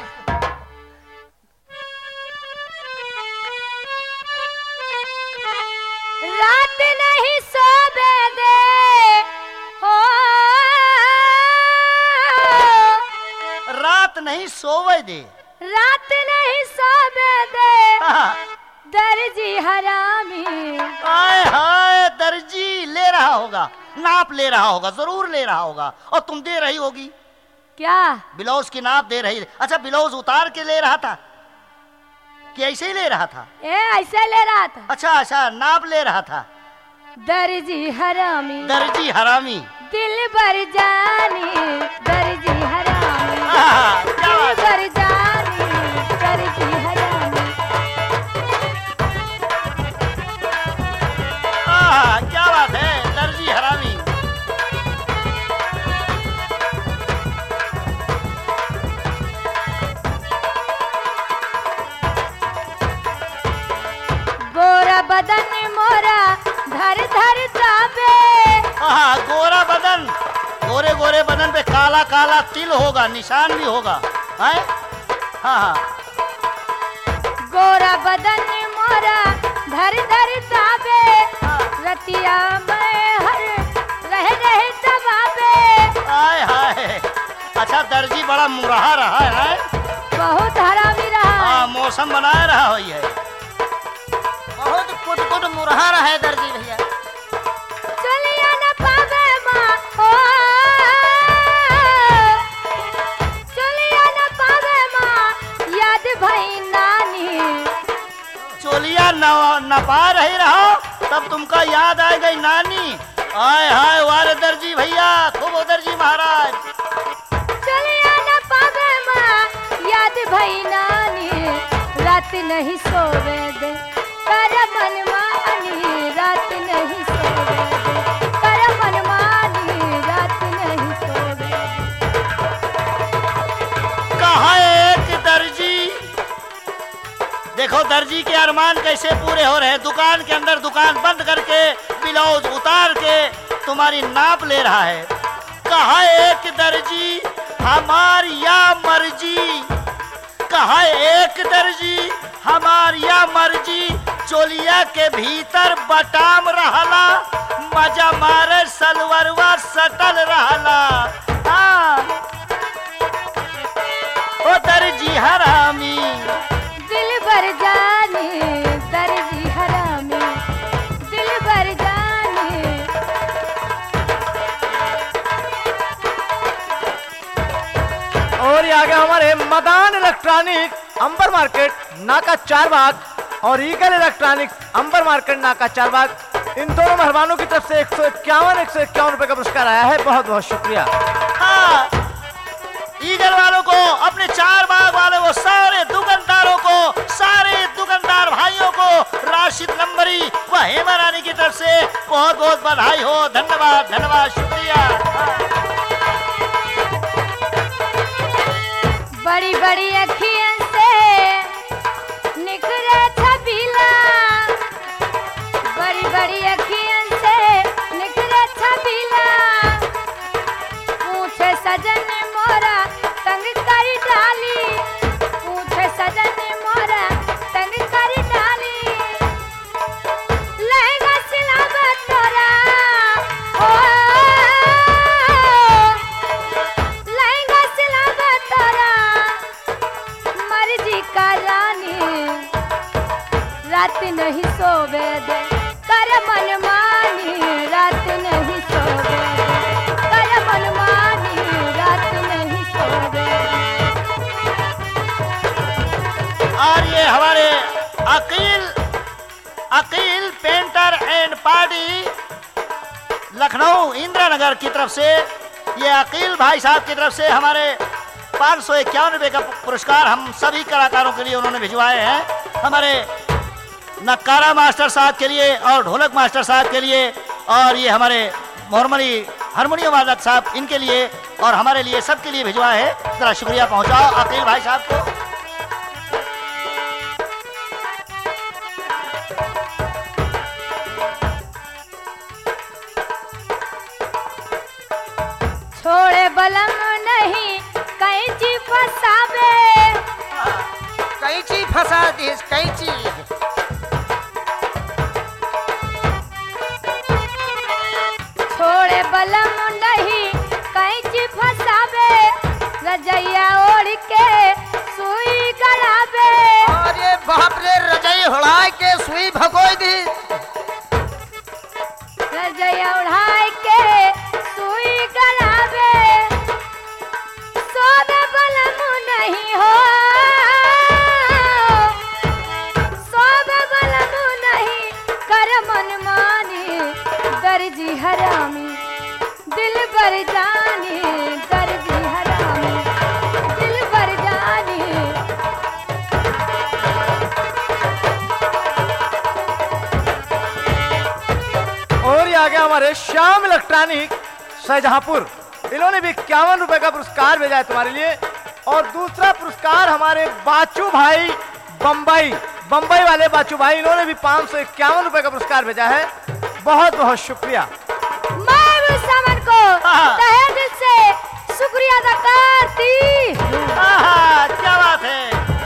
रात नहीं सोबे दे हो, रात नहीं सोवे दे, रात नहीं सोबे दे, हाँ। दर्जी हरामी। हाय हाय, दर्जी ले रहा होगा, नाप ले रहा होगा, जरूर ले रहा होगा। और तुम दे रही होगी क्या? ब्लाउज की नाप दे रही। अच्छा, ब्लाउज उतार के ले रहा था कि ऐसे ही ले रहा था? ऐसे ले रहा था। अच्छा, नाप ले रहा था। दर्जी हरामी, दर्जी हरामी, दिल भर जानी, दर्जी हरामी, क्या बात दिल भर जानी, दर्जी हरामी। क्या बात है, दर्जी हरामी। गोरा बदन मोरा धर धर ताबे। गोरा बदन, गोरे गोरे बदन पे काला काला तिल होगा, निशान भी होगा। हाँ, गोरा बदन मोरा धर धर ताबे, रतिया में हर रह तबाबे। हाय हाय। अच्छा, दर्जी बड़ा मुरहा रहा है। बहुत हरामी रहा है। हाँ, मौसम बनाए रहा हो है। बहुत कुट मुरहा रहा है दर्जी भैया। चलिया न पावे माँ ओ, चलिया न पावे माँ याद भई नानी। चोलिया न पा रही रहो तब तुमको याद आ गई नानी। आय हाय वारे दर्जी भैया, खूब हो दर्जी महाराज। चलिया न पावे माँ याद भई नानी, रात नहीं सोवे दे कर मनमानी, रात नहीं सोवे दे कर मनमानी, रात नहीं सोवे दे। कहा एक दर्जी, देखो दर्जी के अरमान कैसे पूरे हो रहे हैं। दुकान के अंदर दुकान बंद करके ब्लाउज उतार के तुम्हारी नाप ले रहा है। कहा एक दर्जी हमार या मर्जी, कहा एक दर्जी हमार या मर्जी, चोलिया के भीतर बटाम रहला, मजा मारे सलवरवा सटल रहला। हाँ ओ दर्जी हरामी, दिल भर जाने दर्जी हरामी, दिल भर जाने। और ये आगे हमारे मदान इलेक्ट्रॉनिक अंबर मार्केट नाका 4 बाग और ईगल इलेक्ट्रॉनिक्स अंबर मार्केट नाका 4 बाग, इन दोनों मेहरबानों की तरफ से 151 रुपए का पुरस्कार आया है। बहुत बहुत शुक्रिया। हाँ, ईगल वालों को, अपने 4 बाग वाले वो सारे दुकानदारों को, सारे दुकानदार भाइयों को राशिद नंबरी व हेमा रानी की तरफ से बहुत बहुत बधाई हो। धन्यवाद धन्यवाद, शुक्रिया। बड़ी बड़ी अखियन से निकले छबीला, बड़ी बड़ी अखियन से निकले छबीला, पूछे सजन मोरा तंग करी डाली, पूछे सजन मोरा तंग करी डाली, लहंगा सिलावा तोरा ओ, लहंगा सिलावा तोरा मर्जी का रानी, रात नहीं सोवे दे कर मनमानी, रात नहीं सोवे दे कर मनमानी, रात नहीं सोवे दे। और ये हमारे Akeel painter and party Lucknow Indira Nagar की तरफ से, ये अकील भाई साहब की तरफ से हमारे 551 रुपए का पुरस्कार हम सभी कलाकारों के लिए उन्होंने भिजवाए हैं। हमारे नक्कारा मास्टर साहब के लिए और ढोलक मास्टर साहब के लिए, और ये हमारे मोहम्मदी हारमोनियम वादक साहब, इनके लिए और हमारे लिए, सबके लिए भिजवाए है। जरा शुक्रिया पहुंचाओ अकील भाई साहब को। छोड़े बलम नहीं कैंची फसावे, कैंची फंसा दिस कैंची। छोड़े बलम नहीं कैंची फसावे, रजैया ओढ़ के सुई गड़ावे, अरे बाप रे, रजाई उड़ा के सुई भगोई दी। रजैया उड़ाए के सुई गड़ावे, सोवे बलम नहीं हो, सोवे बलम नहीं कर मनमानी, दर्जी हरामी दिल भर जानी, दर्जी हरामी दिल भर जानी। और ये आगे हमारे श्याम इलेक्ट्रॉनिक शाहजहांपुर, इन्होंने भी 51 रुपए का पुरस्कार भेजा है तुम्हारे लिए। और दूसरा पुरस्कार हमारे बाचू भाई बम्बई वाले बाचू भाई, इन्होंने भी 551 रुपए का पुरस्कार भेजा है। बहुत बहुत शुक्रिया। मैं उस सामान को तहे दिल से शुक्रिया अदा करती। क्या बात है।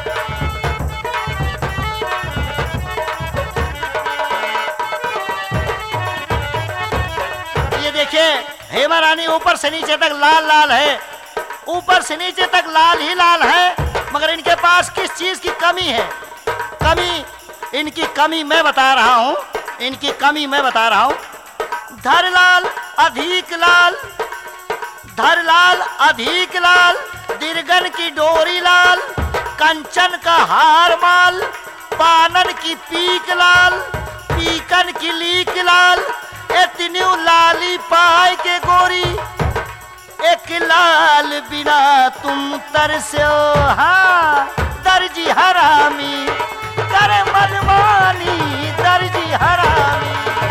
ये देखिए हेमा रानी ऊपर से नीचे तक लाल लाल है, ऊपर से नीचे तक लाल ही लाल है। मगर इनके पास किस चीज की कमी है? कमी, इनकी कमी मैं बता रहा हूं, इनकी कमी मैं बता रहा हूं। धर लाल अधिक लाल, धर लाल अधिक लाल, दिरगन की डोरी लाल, कंचन का हार माल, पानन की पीक लाल, पीकन की लीक लाल, इतनी लाली पाए के गोरी, एक लाल बिना तुम तरसो। हाँ दर्जी हरामी करे मनमानी, दर्जी हरामी।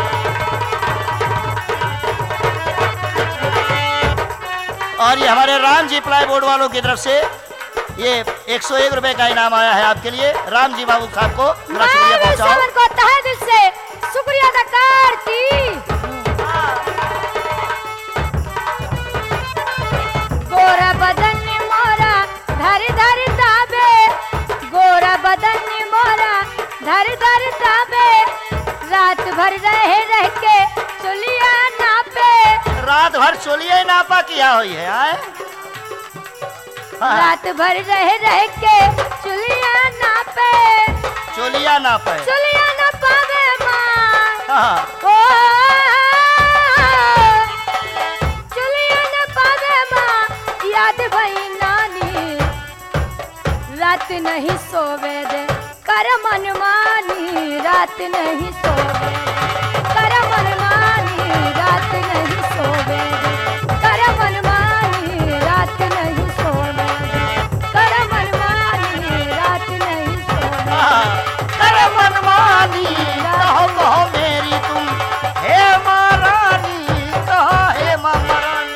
और ये हमारे राम जी प्लाई बोर्ड वालों की तरफ से ये 101 रुपए का इनाम आया है आपके लिए। राम जी बाबू साहब को मेरा शुक्रिया पहुंचाओ। को तहे दिल से शुक्रिया अदा करती। गोरा बदन मोरा धर धर ताबे, गोरा बदन मोरा धर धर ताबे, रात भर रह के चुलिया नापे। रात भर चोलिया नापा किया हुई है आए? हाँ। रात भर रह के चुलिया नापे, चोलिया नापे, चुलिया ना पावे माँ। हाँ। ओ चुलिया ना पावे माँ, याद भई नानी, रात नहीं सोवे दे कर मनमानी, रात नहीं सोवे कर मनमानी, रात नहीं सोवे दे कर मनमानी, रात नहीं सोवे दे कर मनमानी, रात नहीं सोवे हाँ। करे मनमानी कहो कहो मेरी तुम, हे महारानी कहो हे महारानी।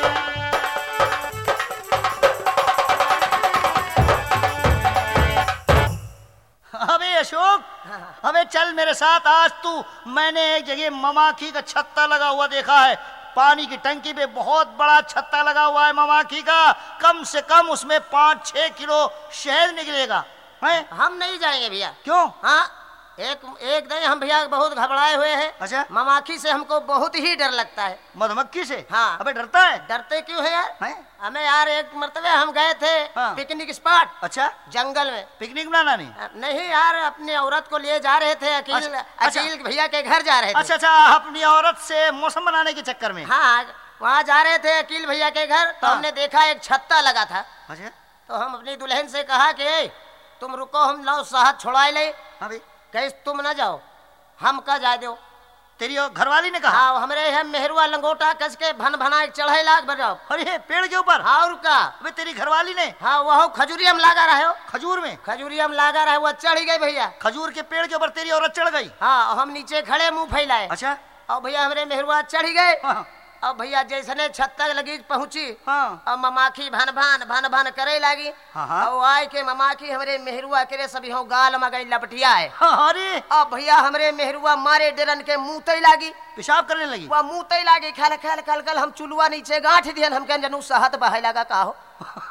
अबे अशोक, अबे चल मेरे साथ आज तू। मैंने एक जगह ममाखी का छत्ता लगा हुआ देखा है, पानी की टंकी पे बहुत बड़ा छत्ता लगा हुआ है ममाखी का, कम से कम उसमें 5-6 किलो शहद निकलेगा है? हम नहीं जाएंगे भैया। क्यों? हाँ एक दिन हम भैया बहुत घबराए हुए हैं। अच्छा। ममाखी से हमको बहुत ही डर लगता है। मधुमक्खी से? हाँ। अबे डरता है? डरते क्यों है यार? हैं? हमें यार एक मरतबे हम गए थे हाँ। पिकनिक स्पॉट अच्छा, जंगल में। पिकनिक बनाना नहीं? नहीं यार, अपनी औरत को लिए जा रहे थे, अकील अच्छा। अकील भैया के घर जा रहे थे। अच्छा अच्छा, अपनी औरत से मौसम बनाने के चक्कर में? हाँ वहाँ जा रहे थे अकील भैया के घर, तो हाँ। हमने देखा एक छत्ता लगा था। अच्छा। तो हम अपनी दुल्हन से कहा कि "ए, तुम रुको, हम लाओ शहद छुड़ाए ले। हाँ भाई। कहीं तुम न जाओ, हम का जा दो। तेरी घरवाली ने कहा? हाँ हमारे यहाँ मेहरुआ लंगोटा कस के भन भना एक चढ़ाई लाख बजाओ। अरे पेड़ के ऊपर? हाँ और का? अबे तेरी घरवाली ने? हाँ वह खजूरी हम लागा रहे हो। खजूर में? खजूरी हम लागा रहे, वो चढ़ गई भैया। खजूर के पेड़ के ऊपर तेरी औरत चढ़ गई? हाँ हम नीचे खड़े मुंह फैलाए। अच्छा। और भैया हमारे मेहरुआ चढ़ गए। हाँ। अब भैया जैसने छत तक लगी पहुंची, हाँ। अब ममाखी भन भन करे लगी। हाँ, हाँ। और आए के ममाखी हमारे मेहरुआ के सभी हो गाल में गई लपटिया है। हाँ, अरे अब भैया हमारे मेहरुआ मारे डरन के मुंह तई लागी, पेशाब करने लगी? वह मुंह तई लागी। खल खल खल खल हम चुलुआ नीचे गांठ दियन, हम कहन जनू सहत बहाय लगा का हो।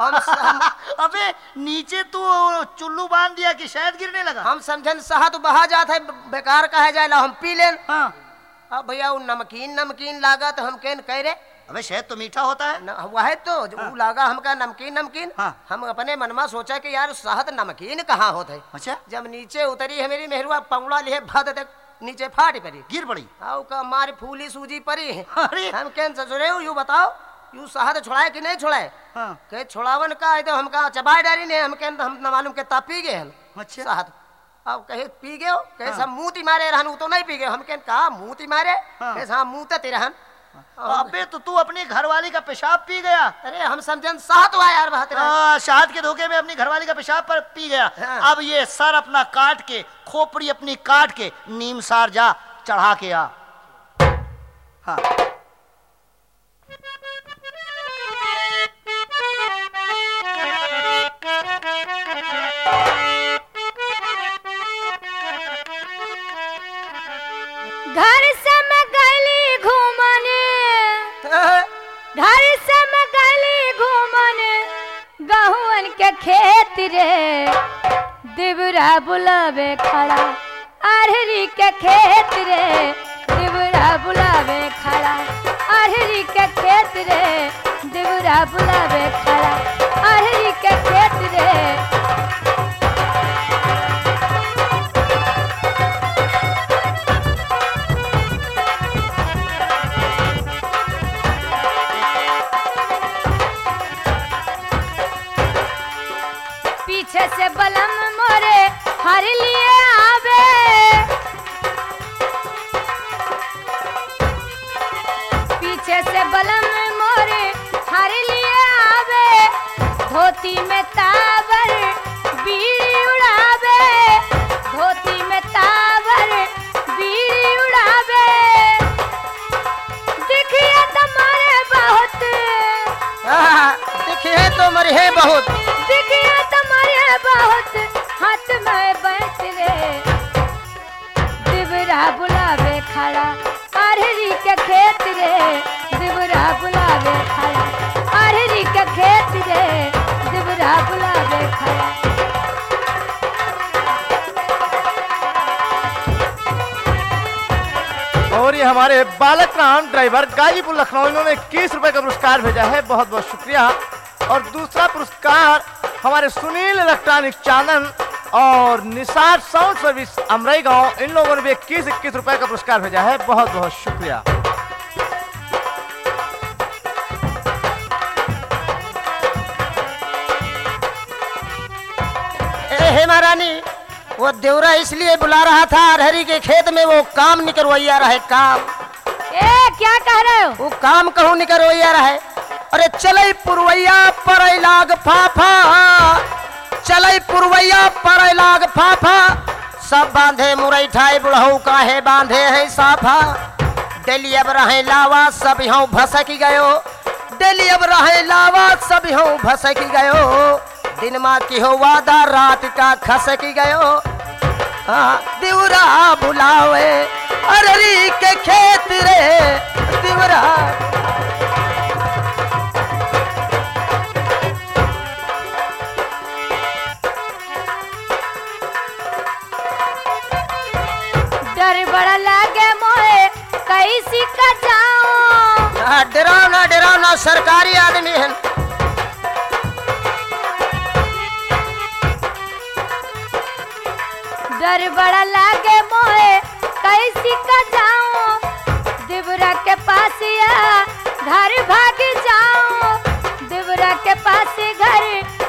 अबे नीचे तू चुल्लू बांध दिया कि शहद गिरने लगा? हम समझन सहत बहा जात है, बेकार कहे जाए ला, हम पी लेन। हाँ। अब भैया वो नमकीन लागा, तो हम कहन कह रे अबे शहद तो मीठा होता है। वह तो वो लागा हमका नमकीन। हाँ। हम अपने मन में सोचा कि यार शहद नमकीन कहाँ होता है। अच्छा। जब नीचे उतरी है मेरी मेहरुआ, पंगड़ा लिए भद तक नीचे फाट पड़ी, गिर पड़ी। आओ का मारी फूली सूजी परी है। अरे हम कहन ससुरे यू बताओ, यू शहद छुड़ाए कि नहीं छुड़ाए? हाँ। कहे छुड़ावन का है, तो हमका चबाई डारी ने, हम कहन हम न मालूम के ता पी गए हम अच्छा। शहद। अब कहे पी गए हो? कहे हाँ। सब मुंह ती मारे रहन, तो नहीं पी गए। हम कहन कहा मुंह ती मारे? हाँ। कहे हाँ मुंह ते रहन। अबे तो तू अपनी घरवाली का पेशाब पी गया? अरे हम समझन शहद हुआ यार बहत रहा। शहद के धोखे में अपनी घरवाली का पेशाब पर पी गया। हाँ। अब ये सर अपना काट के, खोपड़ी अपनी काट के नीम सार जा चढ़ा के आ। हाँ। घर से मैं गली घूमने, घर से मैं गली घूमने, गहुअन के खेत रे, दिवरा बुलावे खड़ा अरहरी के खेत रे, दिवरा बुलावे खड़ा अरहरी के खेत रे, देवरा बुलावे खड़ा अरहरी के खेत रे। पीछे से बलम मोरे हर लिए आवे, पीछे से बलम मोरे हर लिए आवे, धोती में तावर बीड़ी उड़ावे, धोती में तावर बीड़ी उड़ावे। दिखिए तुम्हारे बहुत, दिखिए तो मरे बहुत, दिखिए तुम्हारे बहुत, हाथ में बैठ रे। देवरा बुलावे खड़ा अरहरी के खेत रे, देवरा बुलावे खड़ा अरहरी के खेत रे, देवरा बुलावे खड़ा। और ये हमारे बालक राम ड्राइवर गाजीपुर लखनऊ, इन्होंने 21 रुपए का पुरस्कार भेजा है, बहुत बहुत शुक्रिया। और दूसरा पुरस्कार हमारे सुनील इलेक्ट्रॉनिक चानन और निसार साउंड सर्विस अमरई गांव, इन लोगों ने भी 21 रुपए का पुरस्कार भेजा है, बहुत बहुत शुक्रिया। हे महारानी, वो देवरा इसलिए बुला रहा था अरहरी के खेत में, वो काम निकलवाइया रहा है काम। ए क्या कह रहे हो? वो काम कहूँ निकलवाइया रहा है। अरे चलई पुरवैया पर लाग फाफा, चलई पुरवैया पर लाग फाफा, सब बांधे मुरई ठाई बुढ़ऊ काहे बांधे है साफा। डेली अब रहे लावा सब यहाँ भसक गयो, डेली अब रहे लावा सब यहाँ भसक गयो, दिन माँ की हो वादा रात का खसक गयो। देवरा बुलावे अरहरी के खेत रे, देवरा। डर बड़ा लागे मोए कैसी का जाऊं, डरावना सरकारी आदमी है। डर बड़ा लागे मोए कैसी का जाऊं, देवरा के पास या घर भाग जाऊं, देवरा के पास घर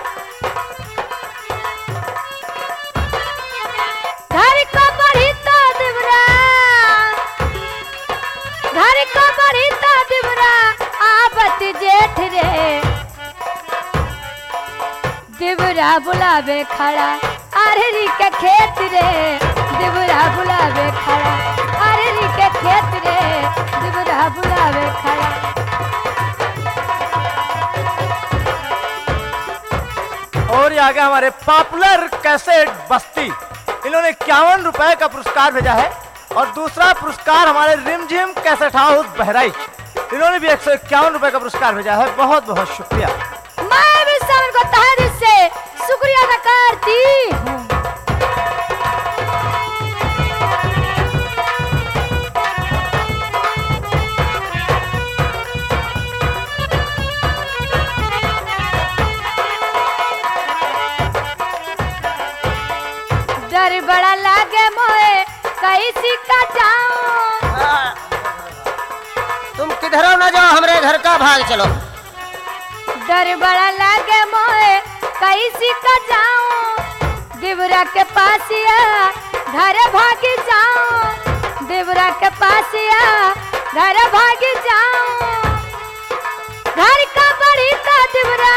को बढ़ी तो देवरा, घर को बढ़ी तो देवरा आबत जेठ रे। देवरा बुलावे खड़ा अरहरी के खेत रे, देवरा बुलावे खड़ा अरहरी के खेत रे, देवरा बुलावे खड़ा। और ये आगे हमारे पॉपुलर कैसेट बस्ती, इन्होंने 51 रुपए का पुरस्कार भेजा है। और दूसरा पुरस्कार हमारे रिमझिम कैसेट हाउस बहराइच, इन्होंने भी 151 रुपए का पुरस्कार भेजा है, बहुत बहुत शुक्रिया। मैं भी सब को तहे दिल से शुक्रिया अदा करती हूँ। डर बड़ा लागे मोए कैसी का जाऊं, तुम किधर न जाओ, हमरे घर का भाग चलो। डर बड़ा लागे मोए कैसी का जाऊं, देवरा के पास या घर भाग जाऊं, देवरा के पास या घर भाग जाऊं। घर का बड़ी तो देवरा,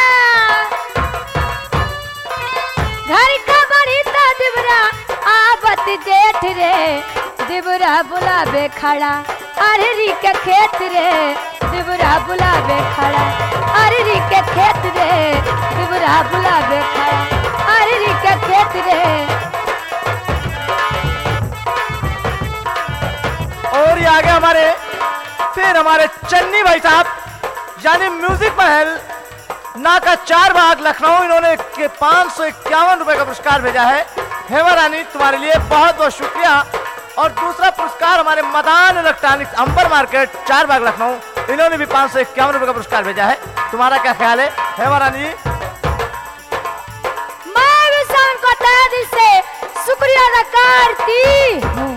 घर का बड़ी तो देवरा आबत जेठ रे। देवरा बुलावे खड़ा अरहरी के खेत रे, देवरा बुलावे खड़ा अरहरी के खेत रे, देवरा बुलावे खड़ा अरहरी के खेत रे। और ये आगे हमारे चन्नी भाई साहब, यानी म्यूजिक महल नाका 4 बाग लखनऊ, इन्होंने 551 रुपए का पुरस्कार भेजा है। हेमा रानी, तुम्हारे लिए बहुत बहुत शुक्रिया। और दूसरा पुरस्कार हमारे मदान इलेक्ट्रॉनिक्स अंबर मार्केट 4 बाग लखनऊ, इन्होंने भी 551 रुपए का पुरस्कार भेजा है। तुम्हारा क्या ख्याल है हेमा रानी जी? मैं भी शाम को तहे दिल से शुक्रिया अदा करती हूँ।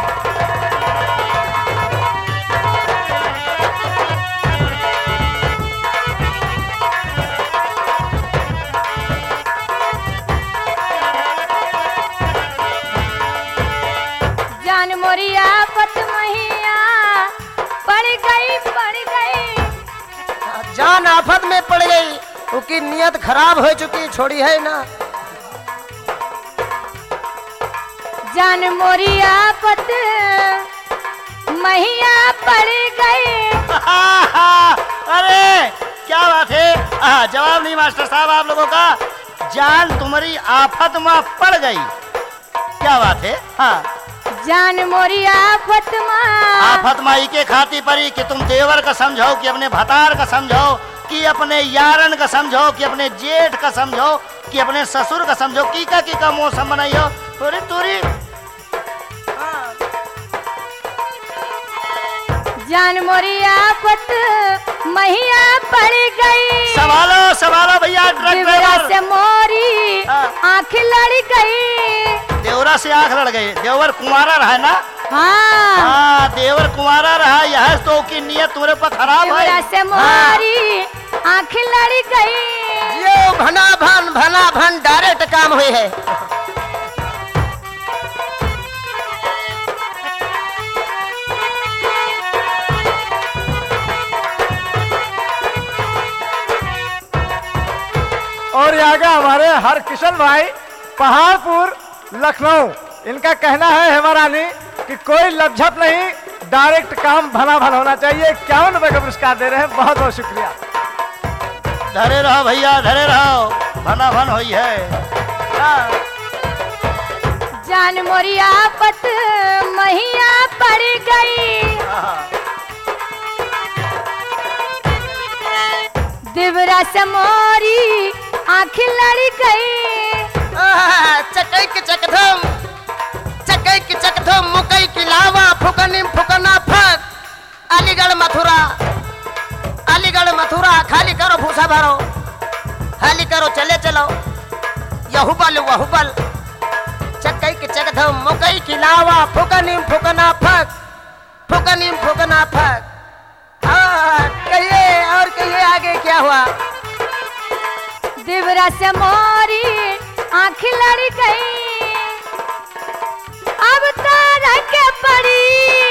जान मोरी आफत मैया पड़ गई पड़ गई। जान आफत में पड़ गई, उसकी नियत खराब हो चुकी, छोड़ी है ना। जान मोरी आफत मैया पड़ गई। अरे क्या बात है, जवाब नहीं मास्टर साहब आप लोगों का। जान तुम्हारी आफत में पड़ गई, क्या बात है। हाँ, जान मोरी आफत आफत माई के खाती परी कि तुम देवर का समझो कि अपने भतार का समझो कि अपने यारन का समझो कि अपने जेठ का समझो कि अपने ससुर का समझो, की का मौसम बनाइयो तोरी तोरी। जान मोरी आफत मैया पड़ गई। संभालो संभालो भैया ट्रक देवरा ड्राइवर। से मोरी आँख लड़ गई। देवरा से आंख लड़ गई, देवर कुंवारा रहा ना। हाँ हाँ, देवर कुंवारा रहा, यह तो की नियत तुम्हारे पर खराब देवरा है। से मोरी आँख लड़ गई। ये भना भन डायरेक्ट काम हुई है। और ये आगे हमारे हरकिशन भाई पहाड़पुर लखनऊ, इनका कहना है हेमा रानी कि कोई लपझप नहीं, डायरेक्ट काम भला भला होना चाहिए। 51 रुपए का पुरस्कार दे रहे हैं, बहुत बहुत शुक्रिया। धरे रहो भैया धरे रहो, भना भन हुई है। हाँ। जान मोरी आफत मैया पड़ गई। देवरा से मोरी आँख लड़ गई। चकई की चकधम, चकई की चकधम, मुकई की लावा, फुकनिम फुकना फक। अलीगढ़ मथुरा, अलीगढ़ मथुरा, खाली करो भूसा भरो, खाली करो चले चलो, यहुबल वहुबल। चकई की चकधम, मुकई की लावा, फुकनिम फुकना फक, फुकनिम फुकना फक। कहिए और कहिए आगे क्या हुआ। देवरा से मोरी आँख लड़ गई। अब तो रख पड़ी,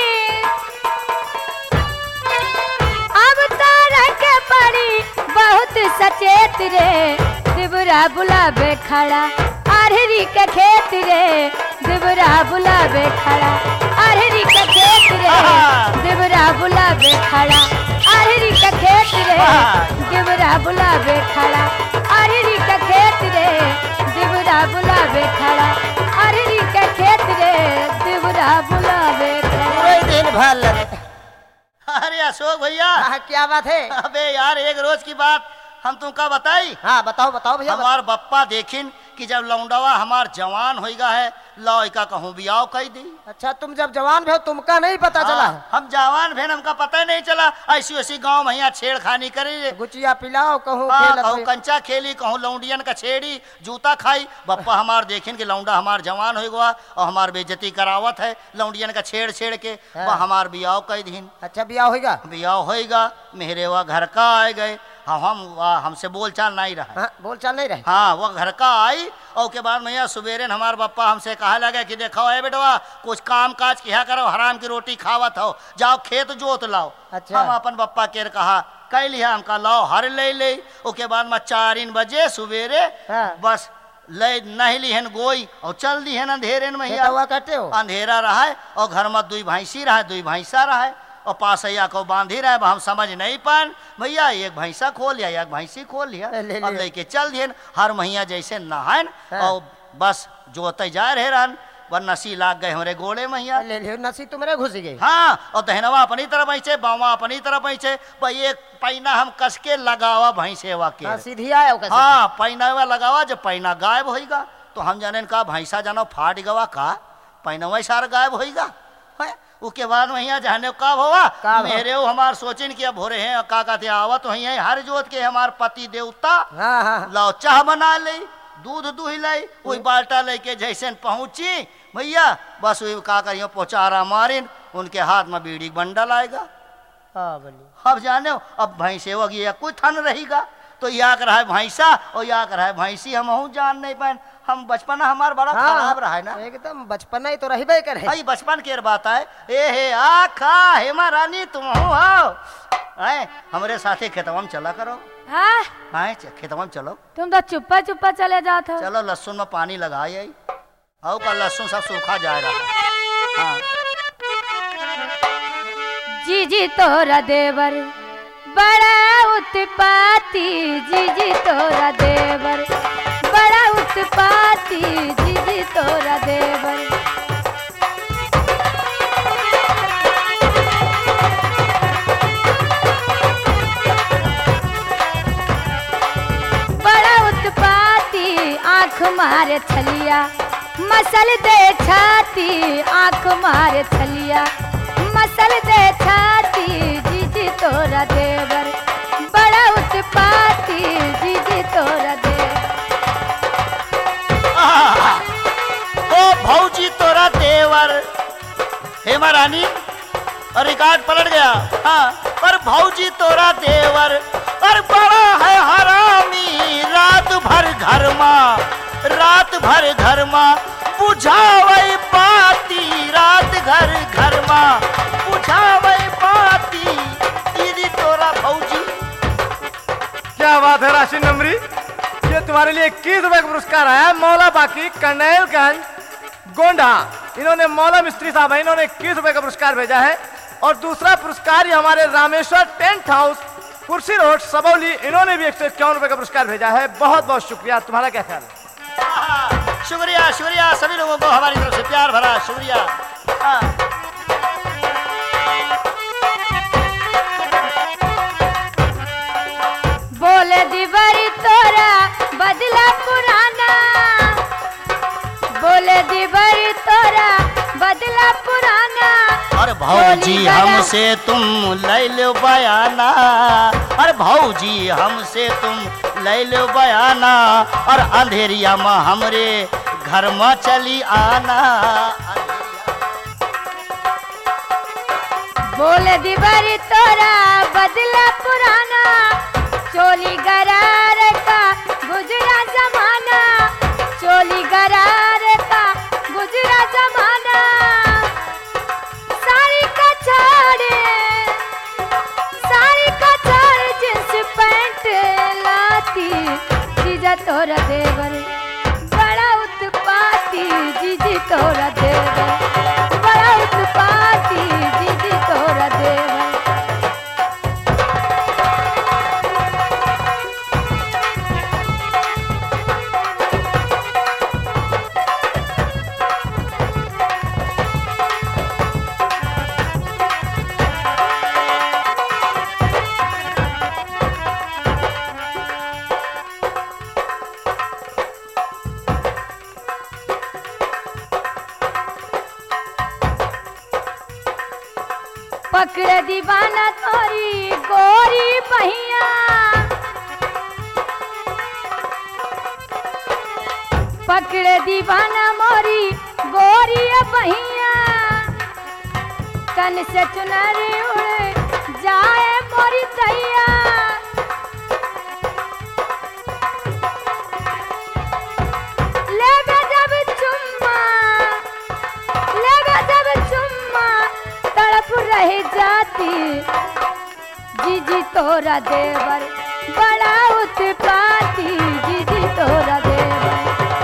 अब तो रख पड़ी बहुत सचेत रे। देवरा बुलावे खड़ा अरहरी के खेत रे। देवरा बुलावे खड़ा अरहरी के खेत रे। देवरा बुलावे खड़ा अरहरी के खेत रे। देवरा बुलावे खड़ा अरहरी के खेत रे। देवरा बुलावे खड़ा अरहरी के खेत रे। देवरा बुलावे खड़ा। पूरे दिन भर लगे। अरे अशोक भैया, क्या बात है। अबे यार एक रोज की बात हम तुमका बताई। हाँ बताओ बताओ भैया। हमार बप्पा देखिन कि जब लौंडवा हमार जवान होइगा है, लौका कहूँ बियाह कही दी। अच्छा तुम जब जवान भे तुमका नहीं पता चला है। हम जवान भेन हमका पता ही नहीं चला। ऐसी ऐसी गांव में यहाँ छेड़खानी करी, गुचिया पिलाओ कहूँ कहूँ कंचा खेली, कहूँ लौंडियन का छेड़ी, जूता खाई। बप्पा हमार देखिन कि लौंडा हमार जवान हो गया और हमार बेइज्जती करावत है लौंडियन का छेड़ छेड़ के। वह हमार बियाह कही दीन। अच्छा बियाह होगा। बियाह होगा, मेरे वह घर का आए गए। हमसे बोलचाल नहीं रहा। हाँ, बोलचाल नहीं रहे। हाँ, वो घर का आई और के बाद मैया सवेरे हमार बप्पा हमसे कहा लगे कि देखो ए बेटवा कुछ काम काज किया करो, हराम की रोटी खावत हो, जाओ खेत जोत लाओ। अच्छा। हम अपन बप्पा के कहा कह लिया, हमका लाओ हर ले ले। उसके बाद में 4 बजे सवेरे हाँ। बस ले नहीं लिहन गोई और चल दी है अंधेरे में मैया। हुआ करते हो। अंधेरा रहा है और घर में 2 भैंसी रहा है, 2 भैंसा रहा है और पासैया को बांधी रहे। हम समझ नहीं पान भैया, एक भैंसा खोल लिया, एक भैंसी खोल लिया और लेके चल दिए। हर महीना जैसे नहान और बस जोते जा रहे रहन, वर नसी लाग गए हमारे गोड़े मैया। ले लियो नसी तुम्हारे घुस गई। हाँ, और दहनवा अपनी तरफ ऐसे, बावा अपनी तरफ ऐसे। भाई एक पैना हम कस के लगावा भैंसेवा के। सीधी आया। हाँ, पैनावा लगावा, जब पैना गायब होगा तो हम जाने का भैंसा जानो फाट गवा का पैनवा सारा गायब होगा। उसके बाद वहीं जाने का हुआ का हुआ? मेरे वो हमार सोचिन कि अब हो रहे हैं का कहते आवा तो वहीं हर जोत के हमार पति देवता हाँ हाँ लाओ चाह बना ले दूध दूह लाई वही बाल्टा लेके जैसे पहुंची भैया बस वही का करियो पोचारा मारिन उनके हाथ में बीड़ी बंडल आएगा। हाँ बोलिए। अब जाने हो, अब भैंसे होगी या कोई थन रहेगा तो या कर रहा है भैंसा और या कर रहा है भैंसी हम जान नहीं पाए हम बचपन हमार बड़ा खराब रहा है ना एकदम बचपना ही तो रही करे। भाई बचपन के बात है ए हे आखा हेमा रानी तुम हो हमरे साथे खेतवा में चला करो हाँ खेतवा में चलो तुम तो चुप्पा चुप्पा चले जाते हो। चलो लहसुन में पानी लगाए और का लहसुन सब सूखा जा रहा है। हाँ जीजी तोरा देवर बड़ा उत्पाती जीजी तोरा देवर बड़ा उत्पाती जीजी तोरा देवर बड़ा उत्पाती आँख मारे छलिया मसल दे छाती आँख मारे छलिया मसल दे छाती जीजी तोरा देवर बड़ा उत्पाती जीजी तोरा देवर ओ भौजी तोरा देवर हेमा रानी और रिकॉर्ड पलट गया। हाँ पर भौजी तोरा देवर और बड़ा है हरामी रात भर घर में बुझावई पाती रात घर में बुझावई पाती दीदी तोरा भौजी। क्या बात है राशि नंबरी, ये तुम्हारे लिए 21 रुपए का पुरस्कार आया है। मौला बाकी कनेलगंज गोंडा, इन्होंने मौला मिस्त्री साहब है, इन्होंने 21 रुपए का पुरस्कार भेजा है। और दूसरा पुरस्कार ये हमारे Rameshwar tent house Kursi road Sabauli, इन्होंने भी 151 रुपए का पुरस्कार भेजा है। बहुत बहुत शुक्रिया। तुम्हारा क्या ख्याल है? शुक्रिया शुक्रिया सभी लोगों को हमारी तरफ से प्यार भरा शुक्रिया। बोले दीवारी तोरा बदला पुराना बोले दीवारी तोरा बदला पुराना और भौजी हमसे तुम ले लो बयाना और भौजी हमसे तुम ले लो बयाना और अंधेरिया में हमरे घर में चली आना। बोले दीवारी तोरा बदला पुराना चोली गरार का गुजरा जमाना चोली गरार का गुजरा जमाना साड़ी का छोड़ जींस पैंट लाती जीजा तोरा देवर बड़ा उत्पाती जीजी तोरा देवर बड़ा उत्पाती जीजी तोरा देवर। पकड़ दीवाना तोरी गोरी बहिया पकड़ दीवाना मोरी गोरी बहिया तन से चुनरी उड़ जाए मोरी दैया लेगा जब चुम्मा तड़प रह जाती जीजी तोरा देवर बड़ा उत्पाती जीजी तोरा देवर।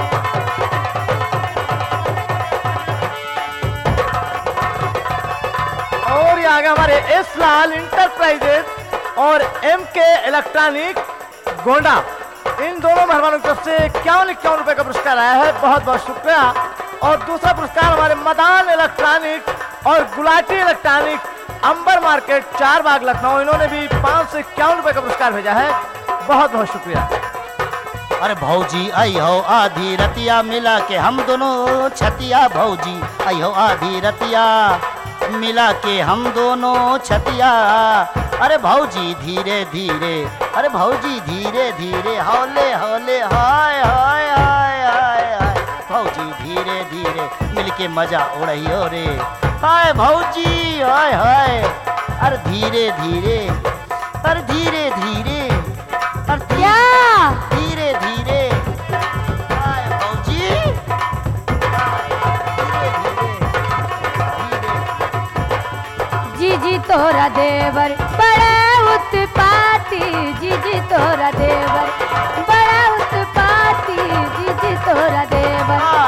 और ये आगे हमारे एस लाल इंटरप्राइजेस और MK इलेक्ट्रॉनिक गोंडा, इन दोनों मेहमानों की तरफ से 51 रुपए का पुरस्कार आया है। बहुत बहुत शुक्रिया। और दूसरा पुरस्कार हमारे मदान इलेक्ट्रॉनिक और गुलाटी इलेक्ट्रॉनिक अंबर मार्केट 4 बाग लखनऊ, इन्होंने भी 551 रुपए का पुरस्कार भेजा है। बहुत बहुत शुक्रिया। अरे भौजी आई हो आधी रतिया मिला के हम दोनों छतिया भौजी आई हो आधी रतिया मिला के हम दोनों छतिया। अरे भौजी धीरे धीरे, अरे भौजी धीरे धीरे, हौले हौले, हाय हाय हाय हाय हाय। भौजी धीरे धीरे मिलके मजा उड़ाइयो रे, हाय भौजी हाय हाय। अरे धीरे धीरे, अरे धीरे धीरे, अरे क्या धीरे धीरे, हाय भौजी, धीरे धीरे, धीरे। जीजी तोरा देवर बड़ा उत्पाती, जीजी तोरा देवर बड़ा उत्पाती, जीजी तोरा देवर